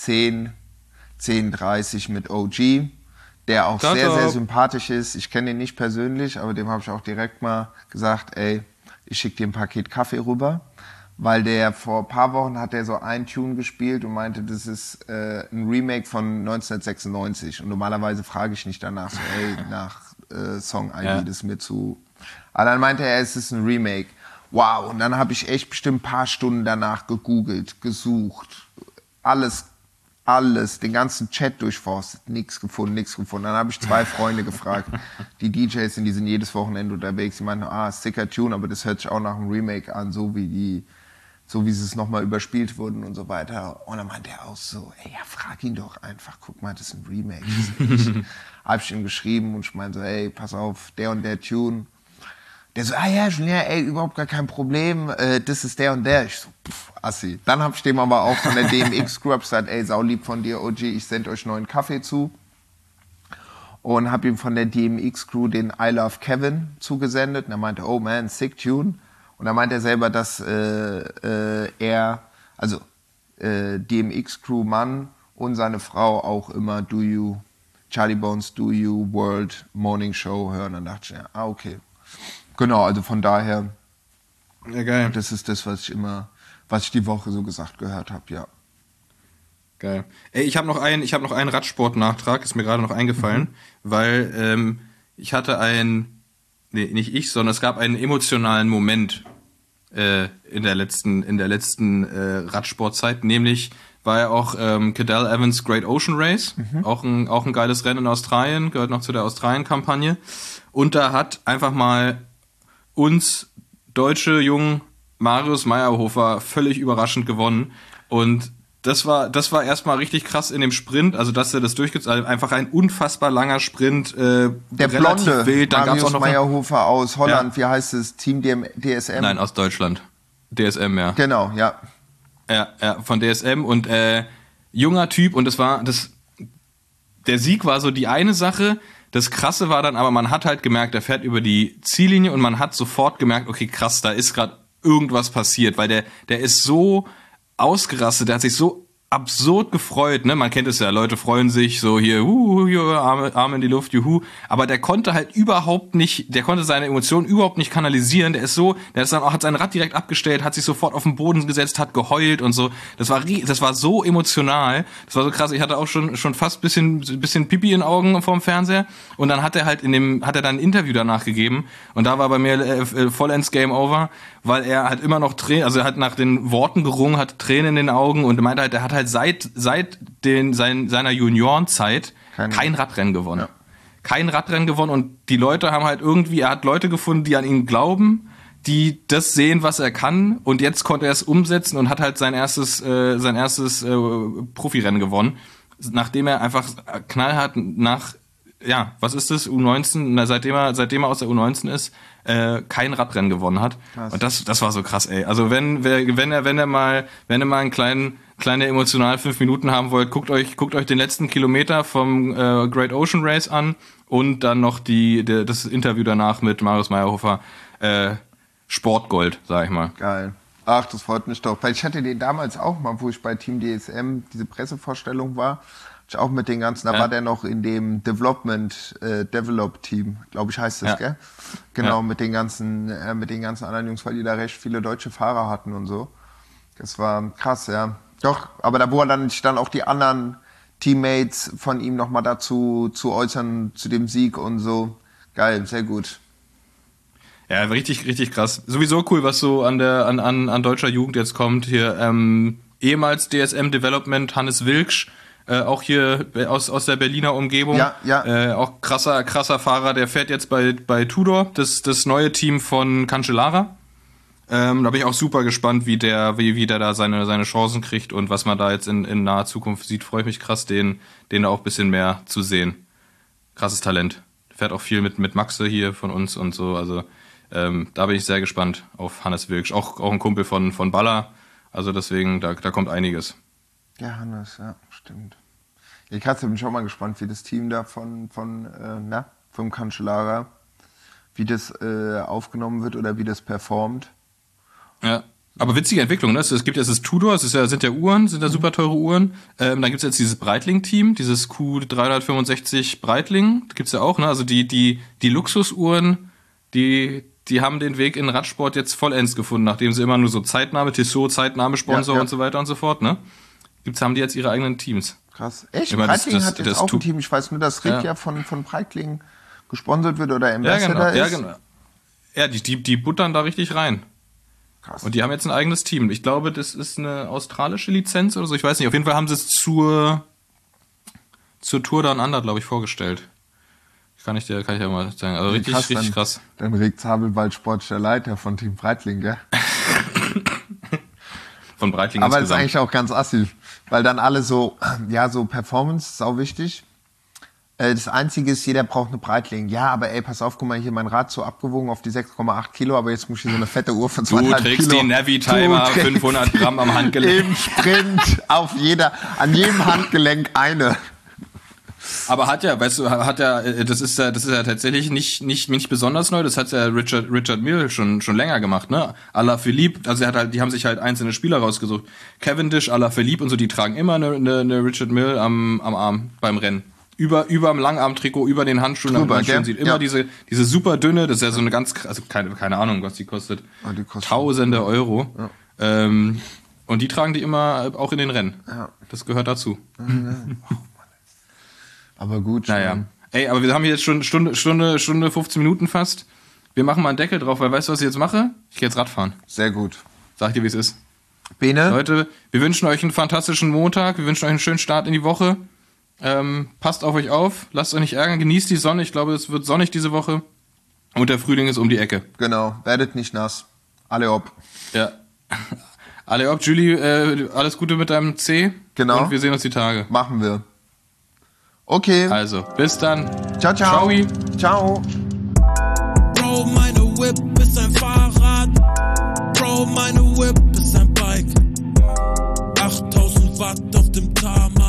10:30 mit OG, der auch sehr, sehr sympathisch ist. Ich kenne ihn nicht persönlich, aber dem habe ich auch direkt mal gesagt, ey, ich schicke dir ein Paket Kaffee rüber. Weil der vor ein paar Wochen hat er so einen Tune gespielt und meinte, das ist ein Remake von 1996. Und normalerweise frage ich nicht danach so, nach Song-ID, das ist mir zu... Aber dann meinte er, es ist ein Remake. Wow, und dann habe ich echt bestimmt ein paar Stunden danach gegoogelt, gesucht, alles, den ganzen Chat durchforstet, nichts gefunden. Dann habe ich 2 Freunde gefragt, die DJs sind, die sind jedes Wochenende unterwegs, die meinten, sicker Tune, aber das hört sich auch nach einem Remake an, so wie sie es nochmal überspielt wurden und so weiter. Und dann meinte er auch so, frag ihn doch einfach, guck mal, das ist ein Remake. Hab ich ihm geschrieben und ich meinte so, pass auf, der und der Tune. Der so, Julien, überhaupt gar kein Problem, das ist der und der. Ich so, assi. Dann hab ich dem aber auch von der DMX Crew gesagt, saulieb von dir, OG, ich send euch neuen Kaffee zu. Und hab ihm von der DMX Crew den I Love Kevin zugesendet. Und er meinte, oh man, sick Tune. Und dann meint er selber, dass DMX Crew Mann und seine Frau auch immer Charlie Bones Do You World Morning Show hören. Dann dachte ich, okay. Genau, also von daher, geil. Das ist das, was ich die Woche so gehört habe, ja. Geil. Ich habe noch einen Radsport-Nachtrag, ist mir gerade noch eingefallen, weil ich hatte nicht ich, sondern es gab einen emotionalen Moment in der letzten Radsportzeit, nämlich war ja auch Cadel Evans Great Ocean Race, auch ein geiles Rennen in Australien, gehört noch zu der Australien-Kampagne. Und da hat einfach mal uns deutsche Jungen Marius Meyerhofer völlig überraschend gewonnen. Und das war erstmal richtig krass in dem Sprint, also dass er das durchgezogen, einfach ein unfassbar langer Sprint, der relativ blonde wild. Dann Marius gab's auch noch Meyerhofer aus Holland, wie heißt es, Team DSM? Nein, aus Deutschland. DSM, ja. Genau, ja. Ja, von DSM und junger Typ und der Sieg war so die eine Sache. Das Krasse war dann aber, man hat halt gemerkt, er fährt über die Ziellinie und man hat sofort gemerkt, okay, krass, da ist gerade irgendwas passiert, weil der ist so ausgerastet, der hat sich so absurd gefreut, ne? Man kennt es ja, Leute freuen sich so hier, Arme in die Luft, juhu. Aber der konnte halt der konnte seine Emotionen überhaupt nicht kanalisieren. Der ist dann auch, hat sein Rad direkt abgestellt, hat sich sofort auf den Boden gesetzt, hat geheult und so. Das war so emotional. Das war so krass. Ich hatte auch schon fast bisschen Pipi in den Augen vorm Fernseher. Und dann hat er halt hat er dann ein Interview danach gegeben. Und da war bei mir vollends Game Over, weil er halt immer noch Tränen, also er hat nach den Worten gerungen, hat Tränen in den Augen und meinte halt, er hat halt seit seiner Juniorenzeit kein Radrennen gewonnen. Ja. Kein Radrennen gewonnen und die Leute haben halt er hat Leute gefunden, die an ihn glauben, die das sehen, was er kann und jetzt konnte er es umsetzen und hat halt sein erstes Profirennen gewonnen, nachdem er einfach knallhart was ist das, U19, seitdem er aus der U19 ist, kein Radrennen gewonnen hat. Krass. Und das war so krass, ey. Also wenn ihr mal einen kleine emotional 5 Minuten haben wollt, guckt euch den letzten Kilometer vom Great Ocean Race an und dann noch das Interview danach mit Marius Meyerhofer, Sportgold, sag ich mal. Geil. Ach, das freut mich doch. Weil ich hatte den damals auch mal, wo ich bei Team DSM diese Pressevorstellung war, ich auch mit den ganzen, da war der noch in dem Develop-Team, glaube ich, heißt das, gell? Genau, mit den ganzen anderen Jungs, weil die da recht viele deutsche Fahrer hatten und so. Das war krass, ja. Doch, aber da wurden dann auch die anderen Teammates von ihm nochmal dazu zu äußern, zu dem Sieg und so. Geil, sehr gut. Ja, richtig, richtig krass. Sowieso cool, was so an deutscher Jugend jetzt kommt. Hier, ehemals DSM Development Hannes Wilksch, auch hier aus der Berliner Umgebung. Ja. Auch krasser Fahrer, der fährt jetzt bei Tudor, das neue Team von Cancellara. Da bin ich auch super gespannt, wie der da seine Chancen kriegt und was man da jetzt in naher Zukunft sieht. Freue ich mich krass, den da auch ein bisschen mehr zu sehen. Krasses Talent. Fährt auch viel mit Maxe hier von uns und so. Also da bin ich sehr gespannt auf Hannes Wilksch. Auch ein Kumpel von Baller. Also deswegen, da kommt einiges. Ja, Hannes, ja, stimmt. Ja, krass, da bin ich auch mal gespannt, wie das Team da vom Cancellara, wie das aufgenommen wird oder wie das performt. Ja, aber witzige Entwicklung, ne? Es gibt jetzt das Tudor, sind ja Uhren, sind ja super teure Uhren. Dann gibt's jetzt dieses Breitling-Team, dieses Q365 Breitling, gibt's ja auch, ne? Also die Luxusuhren, die haben den Weg in Radsport jetzt vollends gefunden, nachdem sie immer nur so Tissot, Zeitnahme-Sponsor und so weiter und so fort, ne? Haben die jetzt ihre eigenen Teams. Krass. Echt? Breitling hat jetzt auch ein Team. Ich weiß nur, dass Rick ja von Breitling gesponsert wird oder Ambassador ist. Ja, genau. Ja, die buttern da richtig rein. Krass. Und die haben jetzt ein eigenes Team. Ich glaube, das ist eine australische Lizenz oder so. Ich weiß nicht. Auf jeden Fall haben sie es zur Tour Down Under, glaube ich, vorgestellt. Kann ich dir mal sagen. Also richtig krass. Dann Rick Zabel sportlicher Leiter von Team Breitling, gell? Von Breitling aber das ist eigentlich auch ganz assi, weil dann alle so Performance ist auch wichtig. Das Einzige ist, jeder braucht eine Breitling. Ja, aber pass auf, guck mal, hier mein Rad so abgewogen auf die 6,8 Kilo, aber jetzt muss ich hier so eine fette Uhr von 2,5 Kilo. Du trägst die Navi-Timer, 500 Gramm am Handgelenk. Im Sprint, an jedem Handgelenk eine. Aber das ist ja tatsächlich nicht besonders neu, das hat ja Richard Mille schon länger gemacht, ne? Alaphilippe, also die haben sich halt einzelne Spieler rausgesucht. Cavendish, Alaphilippe und so, die tragen immer eine Richard Mille am Arm beim Rennen. Über dem Langarmtrikot, über den Handschuhen, damit man schön sieht. Immer diese super dünne, das ist ja so eine also keine Ahnung, was die kostet. Die kostet Tausende Euro. Ja. Und die tragen die immer auch in den Rennen. Ja. Das gehört dazu. Aber gut. Naja. Ey, aber wir haben jetzt schon Stunde 15 Minuten fast. Wir machen mal einen Deckel drauf, weil weißt du, was ich jetzt mache? Ich gehe jetzt Radfahren. Sehr gut. Sag dir, wie es ist. Bene? Leute, wir wünschen euch einen fantastischen Montag. Wir wünschen euch einen schönen Start in die Woche. Passt auf euch auf. Lasst euch nicht ärgern. Genießt die Sonne. Ich glaube, es wird sonnig diese Woche. Und der Frühling ist um die Ecke. Genau. Werdet nicht nass. Alle ob. Ja. Alle ob. Julie, alles Gute mit deinem C. Genau. Und wir sehen uns die Tage. Machen wir. Okay. Also, bis dann. Ciao, ciao. Ciao. Bro, meine Whip ist ein Fahrrad. Bro, meine Whip ist ein Bike. 8000 Watt auf dem Tarmac.